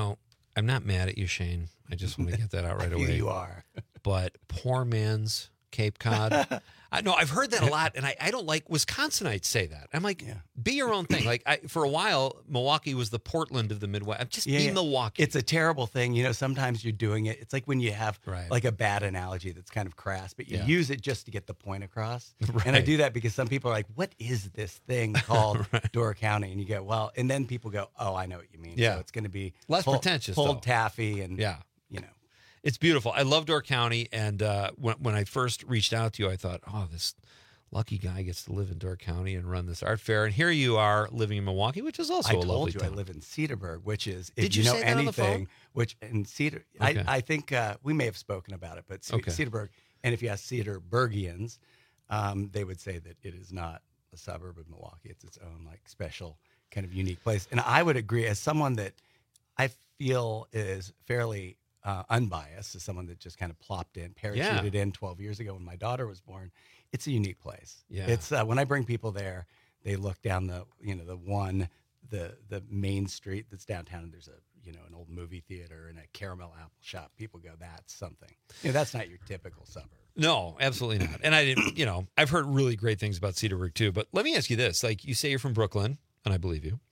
I'm not mad at you, Shane. I just want to get that out right away. You are. But poor man's Cape Cod. No, I've heard that a lot, and I don't like Wisconsinites say that. I'm like, be your own thing. Like for a while, Milwaukee was the Portland of the Midwest. Just be Milwaukee. It's a terrible thing. You know, sometimes you're doing it. It's like when you have like a bad analogy that's kind of crass, but you use it just to get the point across. Right. And I do that because some people are like, what is this thing called Door County? And you go, well, and then people go, oh, I know what you mean. Yeah. So it's going to be less pretentious, pulled though. taffy and, you know. It's beautiful. I love Door County, and when I first reached out to you, I thought, oh, this lucky guy gets to live in Door County and run this art fair. And here you are living in Milwaukee, which is also a lovely town. I live in Cedarburg, which is, if Did you you know say that on the anything, phone? which in Cedar, Okay. I think we may have spoken about it, but Cedarburg, and if you ask Cedarburgians, they would say that it is not a suburb of Milwaukee. It's its own like special kind of unique place. And I would agree, as someone that I feel is fairly unbiased, as someone that just kind of plopped in, parachuted in 12 years ago when my daughter was born. It's a unique place. Yeah. It's when I bring people there, they look down the main street that's downtown, and there's an old movie theater and a caramel apple shop. People go, that's something. That's not your typical suburb. No, absolutely not. And I didn't, I've heard really great things about Cedarburg too. But let me ask you this: like, you say you're from Brooklyn, and I believe you.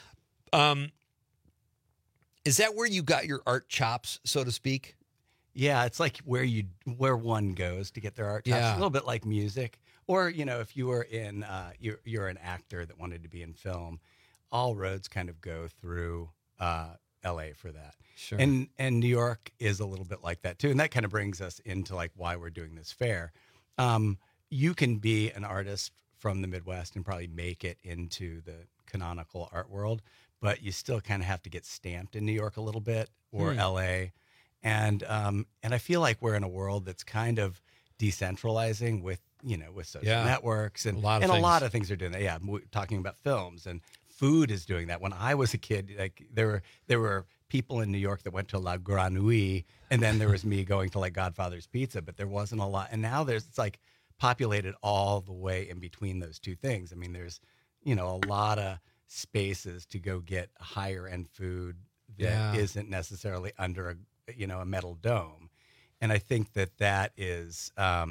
Is that where you got your art chops, so to speak? Yeah, it's like where one goes to get their art chops. Yeah. A little bit like music, or if you were in you're an actor that wanted to be in film, all roads kind of go through L.A. for that. Sure. And New York is a little bit like that too, and that kind of brings us into like why we're doing this fair. You can be an artist from the Midwest and probably make it into the canonical art world, but you still kind of have to get stamped in New York a little bit or L.A. And I feel like we're in a world that's kind of decentralizing with social networks and a lot of things are doing that. Yeah, talking about films and food is doing that. When I was a kid, like there were people in New York that went to La Grenouille, and then there was me going to like Godfather's Pizza, but there wasn't a lot. And now it's like populated all the way in between those two things. I mean, there's a lot of spaces to go get higher end food that isn't necessarily under a metal dome. And I think that is,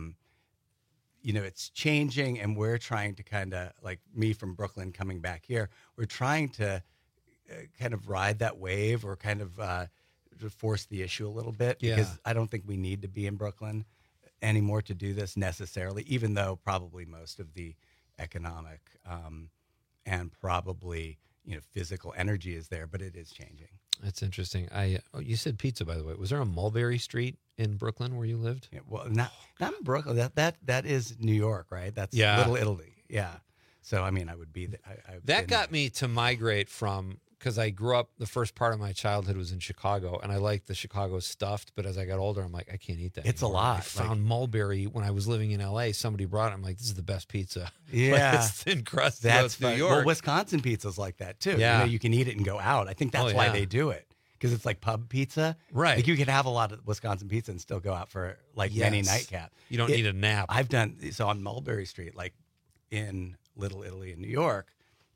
it's changing, and we're trying to kind of, like me from Brooklyn coming back here, we're trying to kind of ride that wave or kind of to force the issue a little bit, because I don't think we need to be in Brooklyn anymore to do this necessarily, even though probably most of the economic and probably physical energy is there, but it is changing. That's interesting. You said pizza, by the way. Was there a Mulberry Street in Brooklyn where you lived? Yeah, well, not in Brooklyn. That is New York, right? That's Little Italy. Yeah. So I mean, I would be that got me to migrate from, because I grew up, the first part of my childhood was in Chicago, and I liked the Chicago stuffed, but as I got older, I'm like, I can't eat that It's anymore. a lot. I found Mulberry when I was living in L.A. Somebody brought it. I'm like, this is the best pizza. Yeah. Like, it's thin crust. That's New fun. York. Well, Wisconsin pizza's like that too. Yeah. You can eat it and go out. I think that's why they do it, because it's like pub pizza. Right. Like you could have a lot of Wisconsin pizza and still go out for like many nightcap. You don't need a nap. I've done so on Mulberry Street, like in Little Italy in New York.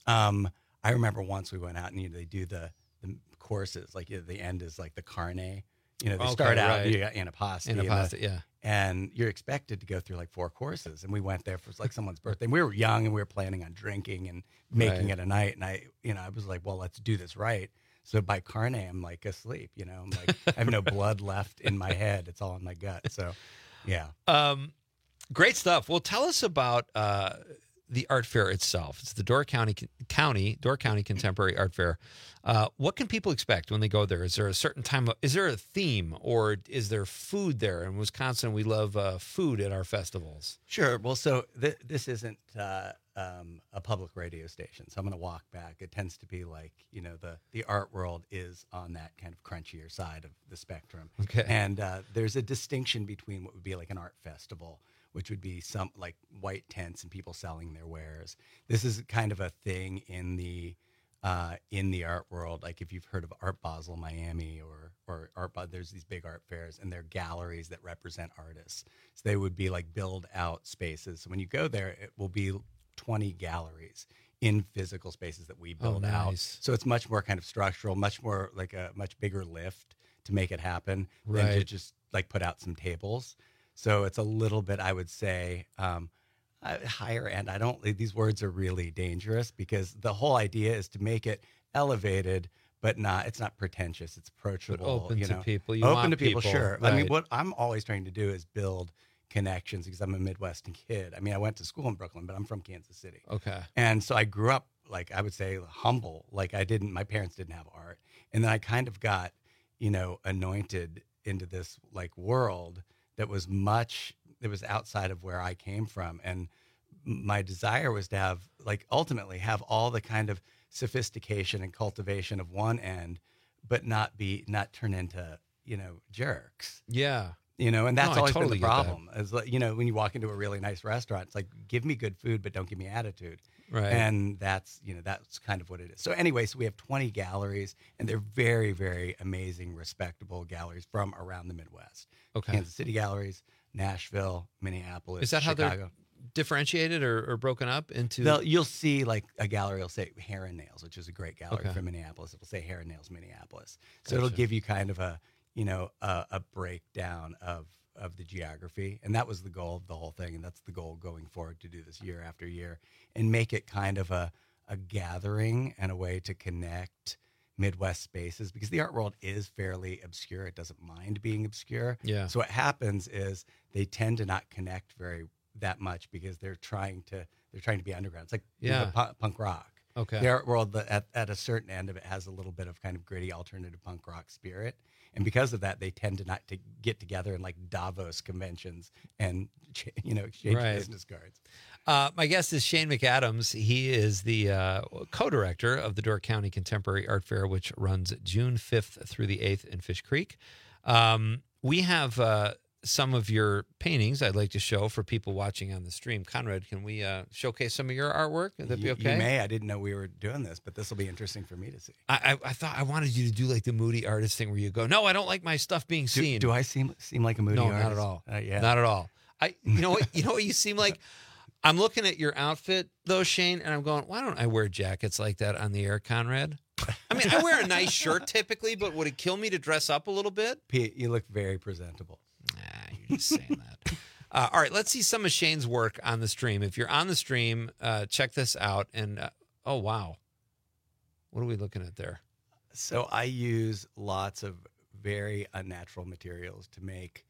I remember once we went out and they do the courses, like the end is like the carne. They start out, you got antipasti. And you're expected to go through like 4 courses. And we went there for like someone's birthday. And we were young and we were planning on drinking and making it a night. And I was like, well, let's do this right. So by carne, I'm like asleep, I'm like, I have no blood left in my head. It's all in my gut. So, yeah. Great stuff. Well, tell us about the art fair itself. It's the Door County Contemporary Art Fair. What can people expect when they go there? Is there a certain time? Is there a theme, or is there food there? In Wisconsin, we love food at our festivals. Sure. Well, so this isn't a public radio station, so I'm going to walk back. It tends to be like, the art world is on that kind of crunchier side of the spectrum. Okay. And there's a distinction between what would be like an art festival, which would be some like white tents and people selling their wares. This is kind of a thing in the art world. Like if you've heard of Art Basel Miami or there's these big art fairs, and they're galleries that represent artists. So they would be like build out spaces. So when you go there, it will be 20 galleries in physical spaces that we build out. So it's much more kind of structural, much more like a much bigger lift to make it happen than to just like put out some tables. So it's a little bit, I would say, higher end. These words are really dangerous because the whole idea is to make it elevated, but it's not pretentious. It's approachable. But open to people. Open to people, sure. Right. I mean, what I'm always trying to do is build connections because I'm a Midwestern kid. I mean, I went to school in Brooklyn, but I'm from Kansas City. Okay. And so I grew up, like, I would say humble. Like my parents didn't have art. And then I kind of got, anointed into this like world that was outside of where I came from. And my desire was to have, like, ultimately have all the kind of sophistication and cultivation of one end, but not turn into, jerks. Yeah. And that's always totally been the problem. Is like, when you walk into a really nice restaurant, it's like, give me good food, but don't give me attitude. Right. And that's kind of what it is. So anyway, we have 20 galleries, and they're very, very amazing, respectable galleries from around the Midwest. Okay. Kansas City galleries, Nashville, Minneapolis, Is that Chicago. how they're differentiated or broken up into? You'll see like a gallery will say Hair and Nails, which is a great gallery Okay. from Minneapolis. It'll say Hair and Nails Minneapolis. So Gotcha. it'll give you kind of a breakdown of the geography. And that was the goal of the whole thing. And that's the goal going forward, to do this year after year and make it kind of a gathering and a way to connect Midwest spaces, because the art world is fairly obscure. It doesn't mind being obscure. Yeah. So what happens is they tend to not connect that much because they're trying to be underground. It's like punk rock. Okay. The art world at a certain end of it has a little bit of kind of gritty alternative punk rock spirit. And because of that, they tend to not to get together in like Davos conventions and exchange business cards. My guest is Shane McAdams. He is the co-director of the Door County Contemporary Art Fair, which runs June 5th through the 8th in Fish Creek. We have some of your paintings I'd like to show for people watching on the stream. Conrad, can we showcase some of your artwork? Would that be okay? You may. I didn't know we were doing this, but this will be interesting for me to see. I thought I wanted you to do like the moody artist thing where you go, no, I don't like my stuff being seen. Do I seem like a moody artist? No, not at all. Yeah. Not at all. You know what you seem like? I'm looking at your outfit though, Shane, and I'm going, why don't I wear jackets like that on the air, Conrad? I mean, I wear a nice shirt typically, but would it kill me to dress up a little bit? Pete, you look very presentable. You're just saying that. All right, let's see some of Shane's work on the stream. If you're on the stream, check this out. And oh, wow. What are we looking at there? So I use lots of very unnatural materials to make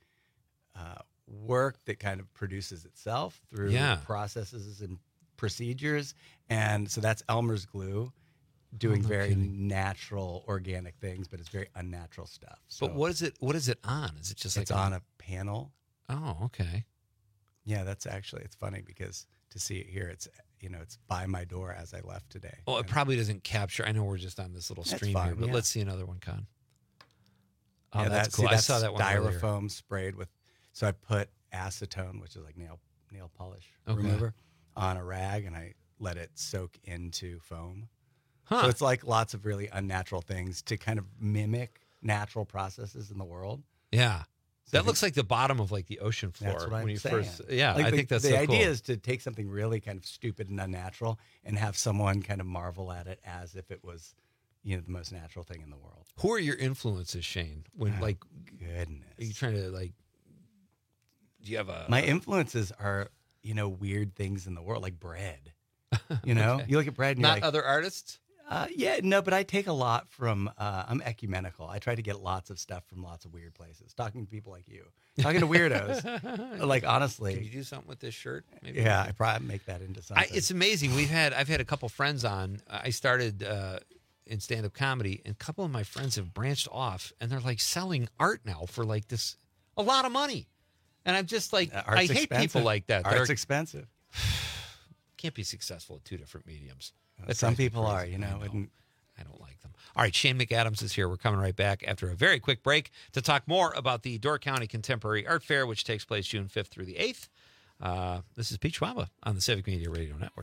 work that kind of produces itself through processes and procedures. And so that's Elmer's glue, doing very natural, organic things, but it's very unnatural stuff. So but what is it on? Is it just it's like on a panel? Oh, okay. Yeah, that's actually, it's funny because to see it here, it's by my door as I left today. Well, it probably doesn't capture. I know we're just on this little stream fine, here, but yeah. let's see another one, Con. Oh, Yeah, that's cool. I saw that one earlier. styrofoam sprayed with. So I put acetone, which is like nail polish Okay. remover, on a rag, and I let it soak into foam. Huh. So it's like lots of really unnatural things to kind of mimic natural processes in the world. Yeah. That looks like the bottom of like the ocean floor. That's what when I'm you saying. first. Yeah, Like I think that's the so idea cool. is to take something really kind of stupid and unnatural and have someone kind of marvel at it as if it was, the most natural thing in the world. Who are your influences, Shane? When Goodness, are you trying to like? Do you have a? My influences are weird things in the world, like bread. You look at bread and you're Not like, other artists. But I take a lot from, I'm ecumenical. I try to get lots of stuff from lots of weird places. Talking to people like you, talking to weirdos. Like, honestly. Can you do something with this shirt? Maybe? Yeah, I probably make that into something. It's amazing. I've had a couple friends on. I started in stand-up comedy, and a couple of my friends have branched off, and they're like selling art now for like a lot of money. And I'm just like, I hate people like that. Art's expensive. Can't be successful at two different mediums. Some people are, I don't like them. All right, Shane McAdams is here. We're coming right back after a very quick break to talk more about the Door County Contemporary Art Fair, which takes place June 5th through the 8th. This is Pete Schwaba on the Civic Media Radio Network.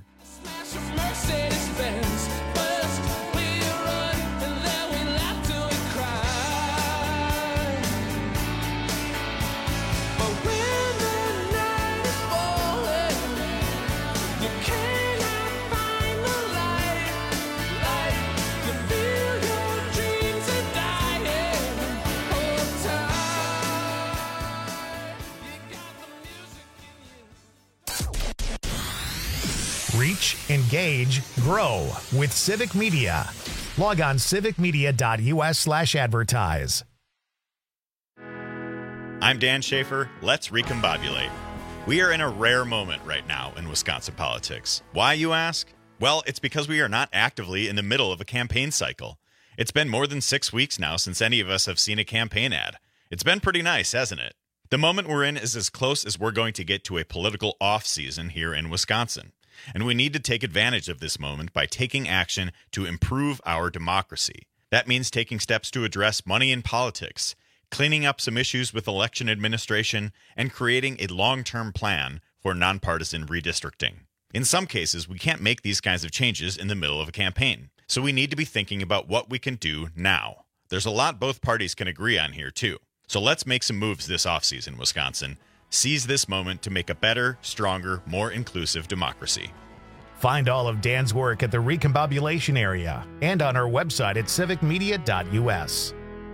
Reach, engage, grow with Civic Media. Log on civicmedia.us/advertise. I'm Dan Schaefer. Let's recombobulate. We are in a rare moment right now in Wisconsin politics. Why, you ask? Well, it's because we are not actively in the middle of a campaign cycle. It's been more than 6 weeks now since any of us have seen a campaign ad. It's been pretty nice, hasn't it? The moment we're in is as close as we're going to get to a political off-season here in Wisconsin. And we need to take advantage of this moment by taking action to improve our democracy. That means taking steps to address money in politics, cleaning up some issues with election administration, and creating a long-term plan for nonpartisan redistricting. In some cases, we can't make these kinds of changes in the middle of a campaign, so we need to be thinking about what we can do now. There's a lot both parties can agree on here, too. So let's make some moves this offseason, Wisconsin. Seize this moment to make a better, stronger, more inclusive democracy. Find all of Dan's work at the Recombobulation area and on our website at civicmedia.us.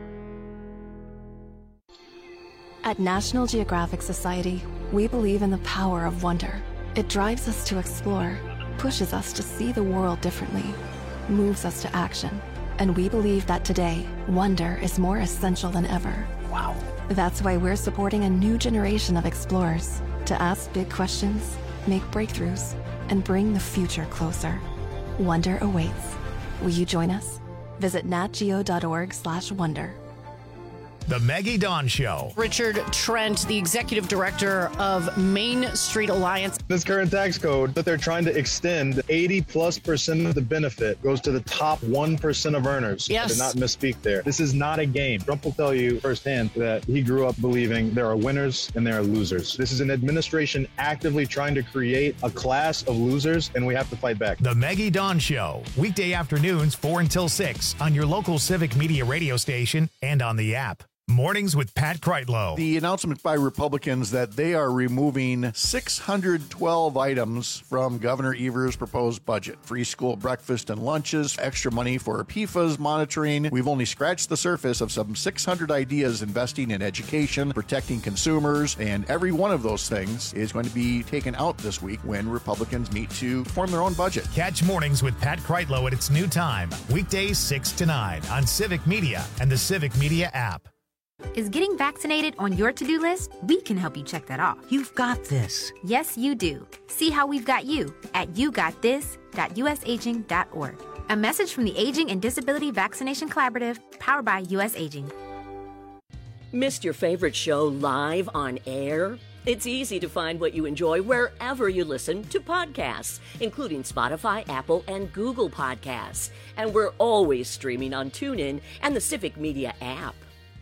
At National Geographic Society, we believe in the power of wonder. It drives us to explore, pushes us to see the world differently, moves us to action. And we believe that today, wonder is more essential than ever. Wow. That's why we're supporting a new generation of explorers to ask big questions, make breakthroughs, and bring the future closer. Wonder awaits. Will you join us? Visit natgeo.org/wonder. The Maggie Dawn Show. Richard Trent, the executive director of Main Street Alliance. This current tax code that they're trying to extend, 80+% of the benefit goes to the top 1% of earners. Yes. I did not misspeak there. This is not a game. Trump will tell you firsthand that he grew up believing there are winners and there are losers. This is an administration actively trying to create a class of losers, and we have to fight back. The Maggie Dawn Show. Weekday afternoons 4 until 6 on your local Civic Media radio station and on the app. Mornings with Pat Kreitlow. The announcement by Republicans that they are removing 612 items from Governor Evers' proposed budget. Free school breakfast and lunches, extra money for PFAS monitoring. We've only scratched the surface of some 600 ideas investing in education, protecting consumers, and every one of those things is going to be taken out this week when Republicans meet to form their own budget. Catch Mornings with Pat Kreitlow at its new time, weekdays 6 to 9 on Civic Media and the Civic Media app. Is getting vaccinated on your to-do list? We can help you check that off. You've got this. Yes, you do. See how we've got you at yougotthis.usaging.org. A message from the Aging and Disability Vaccination Collaborative, powered by US Aging. Missed your favorite show live on air? It's easy to find what you enjoy wherever you listen to podcasts, including Spotify, Apple, and Google Podcasts. And we're always streaming on TuneIn and the Civic Media app.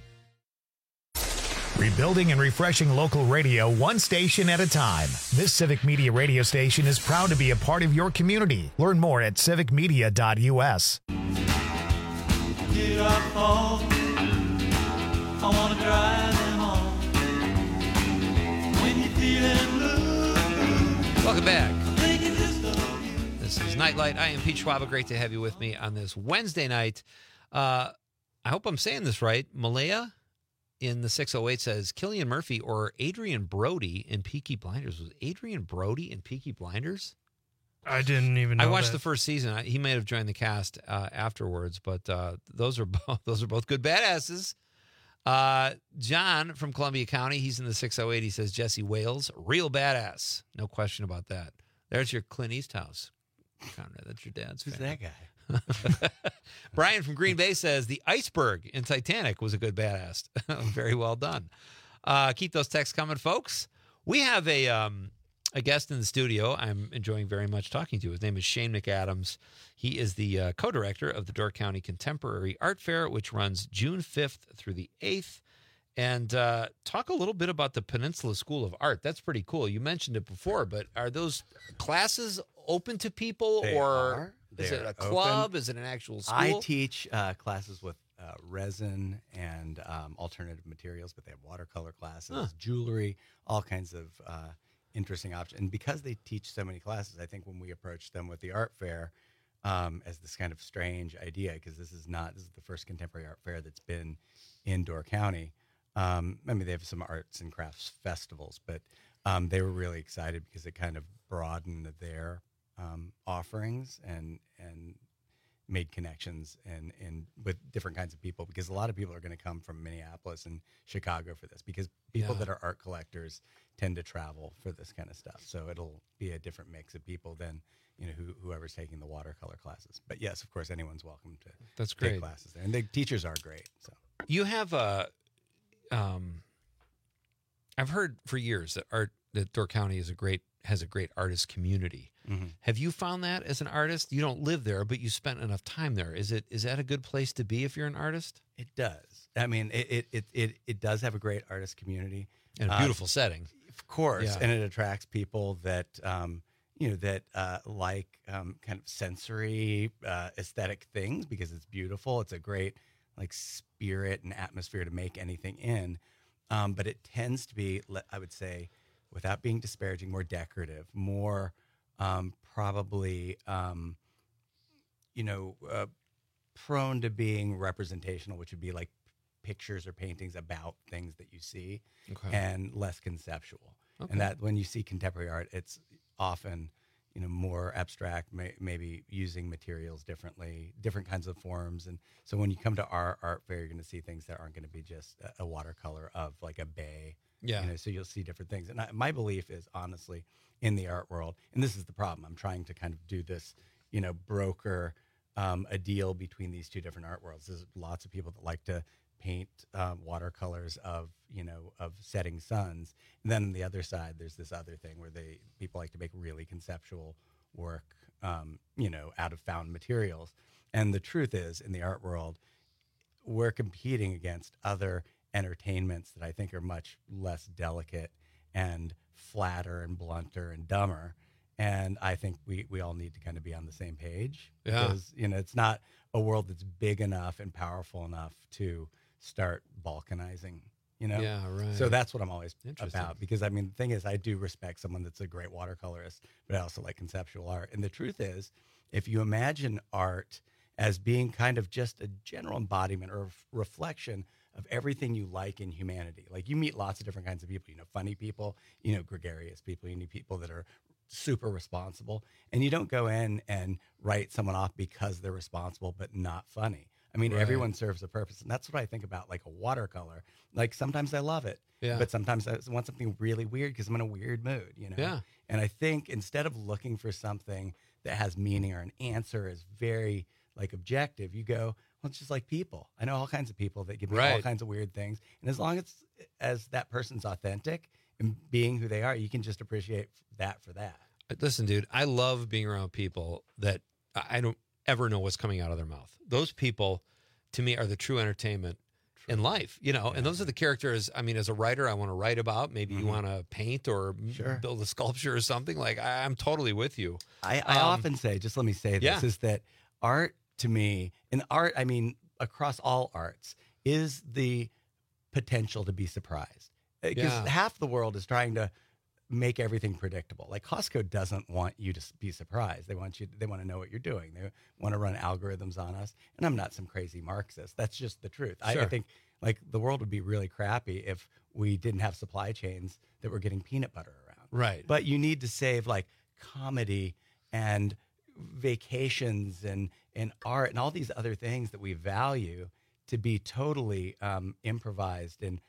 Rebuilding and refreshing local radio one station at a time. This Civic Media radio station is proud to be a part of your community. Learn more at civicmedia.us. Get up home. I want to drive them home. When you're feeling blue. Welcome back. This is Nightlight. I am Pete Schwab. Great to have you with me on this Wednesday night. I hope I'm saying this right. Malaya in the 608 says Cillian Murphy or Adrian Brody in Peaky Blinders. Was Adrian Brody in Peaky Blinders? I didn't even know I watched that. the first season. He may have joined the cast afterwards, but those are both good badasses. John from Columbia County, he's in the 608. He says Jesse Wales, real badass. No question about that. There's your Clint Easthouse. Conrad, that's your dad's. Who's family. that guy? Brian from Green Bay says the iceberg in Titanic was a good badass. Very well done. Keep those texts coming, folks. We have a guest in the studio I'm enjoying very much talking to. His name is Shane McAdams. He is the co-director of the Door County Contemporary Art Fair, which runs June 5th through the 8th. And talk a little bit about the Peninsula School of Art. That's pretty cool. You mentioned it before, but are those classes open to people? Is it a club? Is it an actual school? I teach classes with resin and alternative materials, but they have watercolor classes, jewelry, all kinds of interesting options. And because they teach so many classes, I think when we approached them with the art fair as this kind of strange idea, because this is the first contemporary art fair that's been in Door County. I mean, they have some arts and crafts festivals, but they were really excited because it kind of broadened their offerings and made connections and with different kinds of people, because a lot of people are going to come from Minneapolis and Chicago for this, because people that are art collectors tend to travel for this kind of stuff. So it'll be a different mix of people than, whoever's taking the watercolor classes. But yes, of course, anyone's welcome to That's take great. classes there. And the teachers are great. So You have I've heard for years that Door County has a great artist community. Mm-hmm. Have you found that as an artist? You don't live there, but you spent enough time there. Is that a good place to be if you're an artist? it does. I mean, it does have a great artist community. And a beautiful setting. Of course. Yeah. And it attracts people that, like kind of sensory aesthetic things, because it's beautiful. It's a great like spirit and atmosphere to make anything in. But it tends to be, I would say, without being disparaging, more decorative, more probably, prone to being representational, which would be like pictures or paintings about things that you see, and less conceptual. Okay. And that when you see contemporary art, it's often, more abstract, maybe using materials differently, different kinds of forms. And so when you come to our art fair, you're going to see things that aren't going to be just a watercolor of like a bay. Yeah. So you'll see different things. And my belief is, honestly, in the art world, and this is the problem, I'm trying to kind of do this, broker a deal between these two different art worlds. There's lots of people that like to paint watercolors of setting suns. And then on the other side, there's this other thing where people like to make really conceptual work, out of found materials. And the truth is, in the art world, we're competing against other entertainments that I think are much less delicate and flatter and blunter and dumber. And I think we all need to kind of be on the same page. Yeah. Because, it's not a world that's big enough and powerful enough to start balkanizing, Yeah, right. So that's what I'm always about. Because, the thing is, I do respect someone that's a great watercolorist, but I also like conceptual art. And the truth is, if you imagine art as being kind of just a general embodiment or reflection of everything you like in humanity, like you meet lots of different kinds of people, funny people, gregarious people, you need people that are super responsible, and you don't go in and write someone off because they're responsible but not funny. Right. Everyone serves a purpose, and that's what I think about like a watercolor. Like sometimes I love it, but sometimes I want something really weird because I'm in a weird mood, Yeah. And I think instead of looking for something that has meaning or an answer is very like objective, you go, well, it's just like people. I know all kinds of people that give me all kinds of weird things, and as long as that person's authentic and being who they are, you can just appreciate that for that. Listen, dude, I love being around people that I don't ever know what's coming out of their mouth. Those people, to me, are the true entertainment in life, and those are the characters. As a writer, I want to write about. Maybe you want to paint or build a sculpture or something. Like, I'm totally with you. I often say, just let me say this, is that art to me, and art, across all arts, is the potential to be surprised. Because half the world is trying to make everything predictable. Like Costco doesn't want you to be surprised. They want to know what you're doing. They want to run algorithms on us. And I'm not some crazy Marxist. That's just the truth. Sure. I think like the world would be really crappy if we didn't have supply chains that were getting peanut butter around. Right. But you need to save like comedy and vacations and art and all these other things that we value to be totally improvised and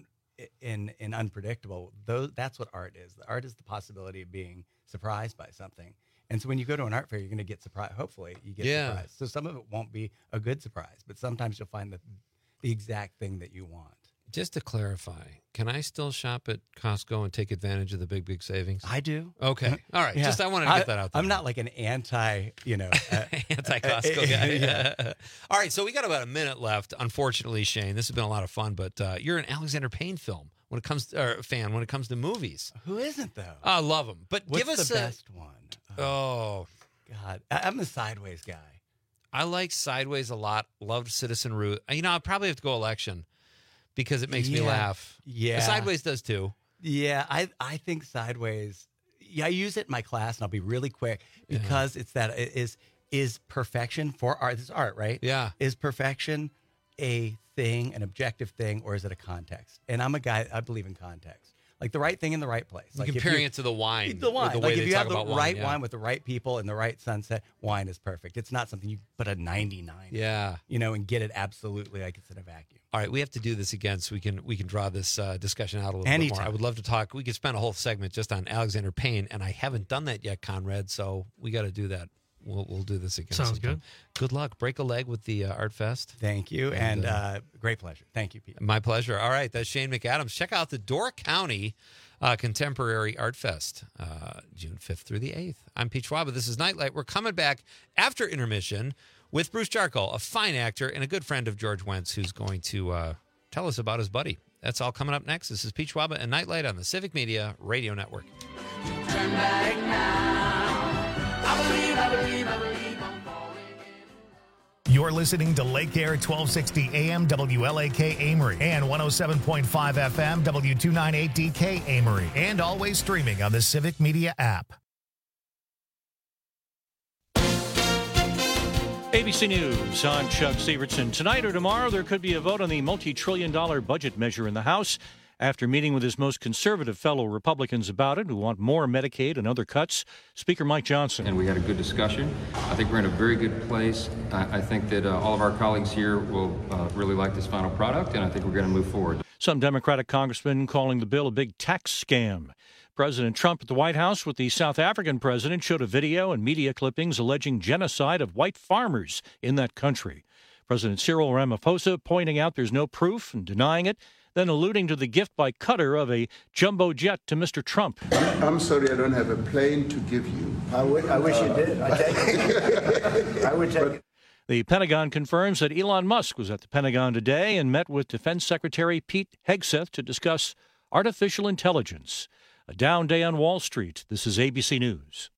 unpredictable. That's what art is. The art is the possibility of being surprised by something. And so when you go to an art fair, you're going to get surprised. Hopefully you get surprised. So some of it won't be a good surprise, but sometimes you'll find the exact thing that you want. Just to clarify, can I still shop at Costco and take advantage of the big savings? I do. Okay. All right. Yeah. Just I wanted to get that out there. I'm not like an anti-Costco guy. Yeah. All right. So we got about a minute left. Unfortunately, Shane, this has been a lot of fun, but you're an Alexander Payne fan when it comes to movies. Who isn't though? I love them. But what's give us the best one? Oh God, I'm the Sideways guy. I like Sideways a lot. Loved Citizen Ruth. I'll probably have to go Election because it makes me laugh. Yeah, Sideways does too. Yeah, I think Sideways. Yeah, I use it in my class, and I'll be really quick because it's that is perfection for art. This is art, right? Yeah. Is perfection a thing, an objective thing, or is it a context? And I'm a guy, I believe in context. like the right thing in the right place. You're Like comparing it to the wine. The wine. The Like way if they you talk have the about right wine, wine with the right people and the right sunset, wine is perfect. It's not something you put a 99. Yeah. And get it absolutely like it's in a vacuum. All right, we have to do this again so we can draw this discussion out a little bit Anytime. more. I would love to talk. We could spend a whole segment just on Alexander Payne, and I haven't done that yet, Conrad. So we got to do that. We'll do this again. Sounds sometime. good. Good luck. Break a leg with the Art Fest. Thank you, and great pleasure. Thank you, Pete. My pleasure. All right, that's Shane McAdams. Check out the Door County Contemporary Art Fest, June 5th through the 8th. I'm Pete Schwab. This is Nightlight. We're coming back after intermission with Bruce Jarkle, a fine actor and a good friend of George Wentz, who's going to tell us about his buddy. That's all coming up next. This is Pete Schwab and Nightlight on the Civic Media Radio Network. Turn back now. I believe You're listening to Lake Air 1260 AM WLAK Amory and 107.5 FM W298DK Amory, and always streaming on the Civic Media app. ABC News, I'm Chuck Severson. Tonight or tomorrow, there could be a vote on the multi-trillion-dollar budget measure in the House. After meeting with his most conservative fellow Republicans about it, who want more Medicaid and other cuts, Speaker Mike Johnson. And we had a good discussion. I think we're in a very good place. I think that all of our colleagues here will really like this final product, and I think we're going to move forward. Some Democratic congressmen calling the bill a big tax scam. President Trump at the White House with the South African president showed a video and media clippings alleging genocide of white farmers in that country. President Cyril Ramaphosa pointing out there's no proof and denying it, then alluding to the gift by Qatar of a jumbo jet to Mr. Trump. I'm sorry I don't have a plane to give you. I wish you did. I take it. I would take it. The Pentagon confirms that Elon Musk was at the Pentagon today and met with Defense Secretary Pete Hegseth to discuss artificial intelligence. A down day on Wall Street. This is ABC News.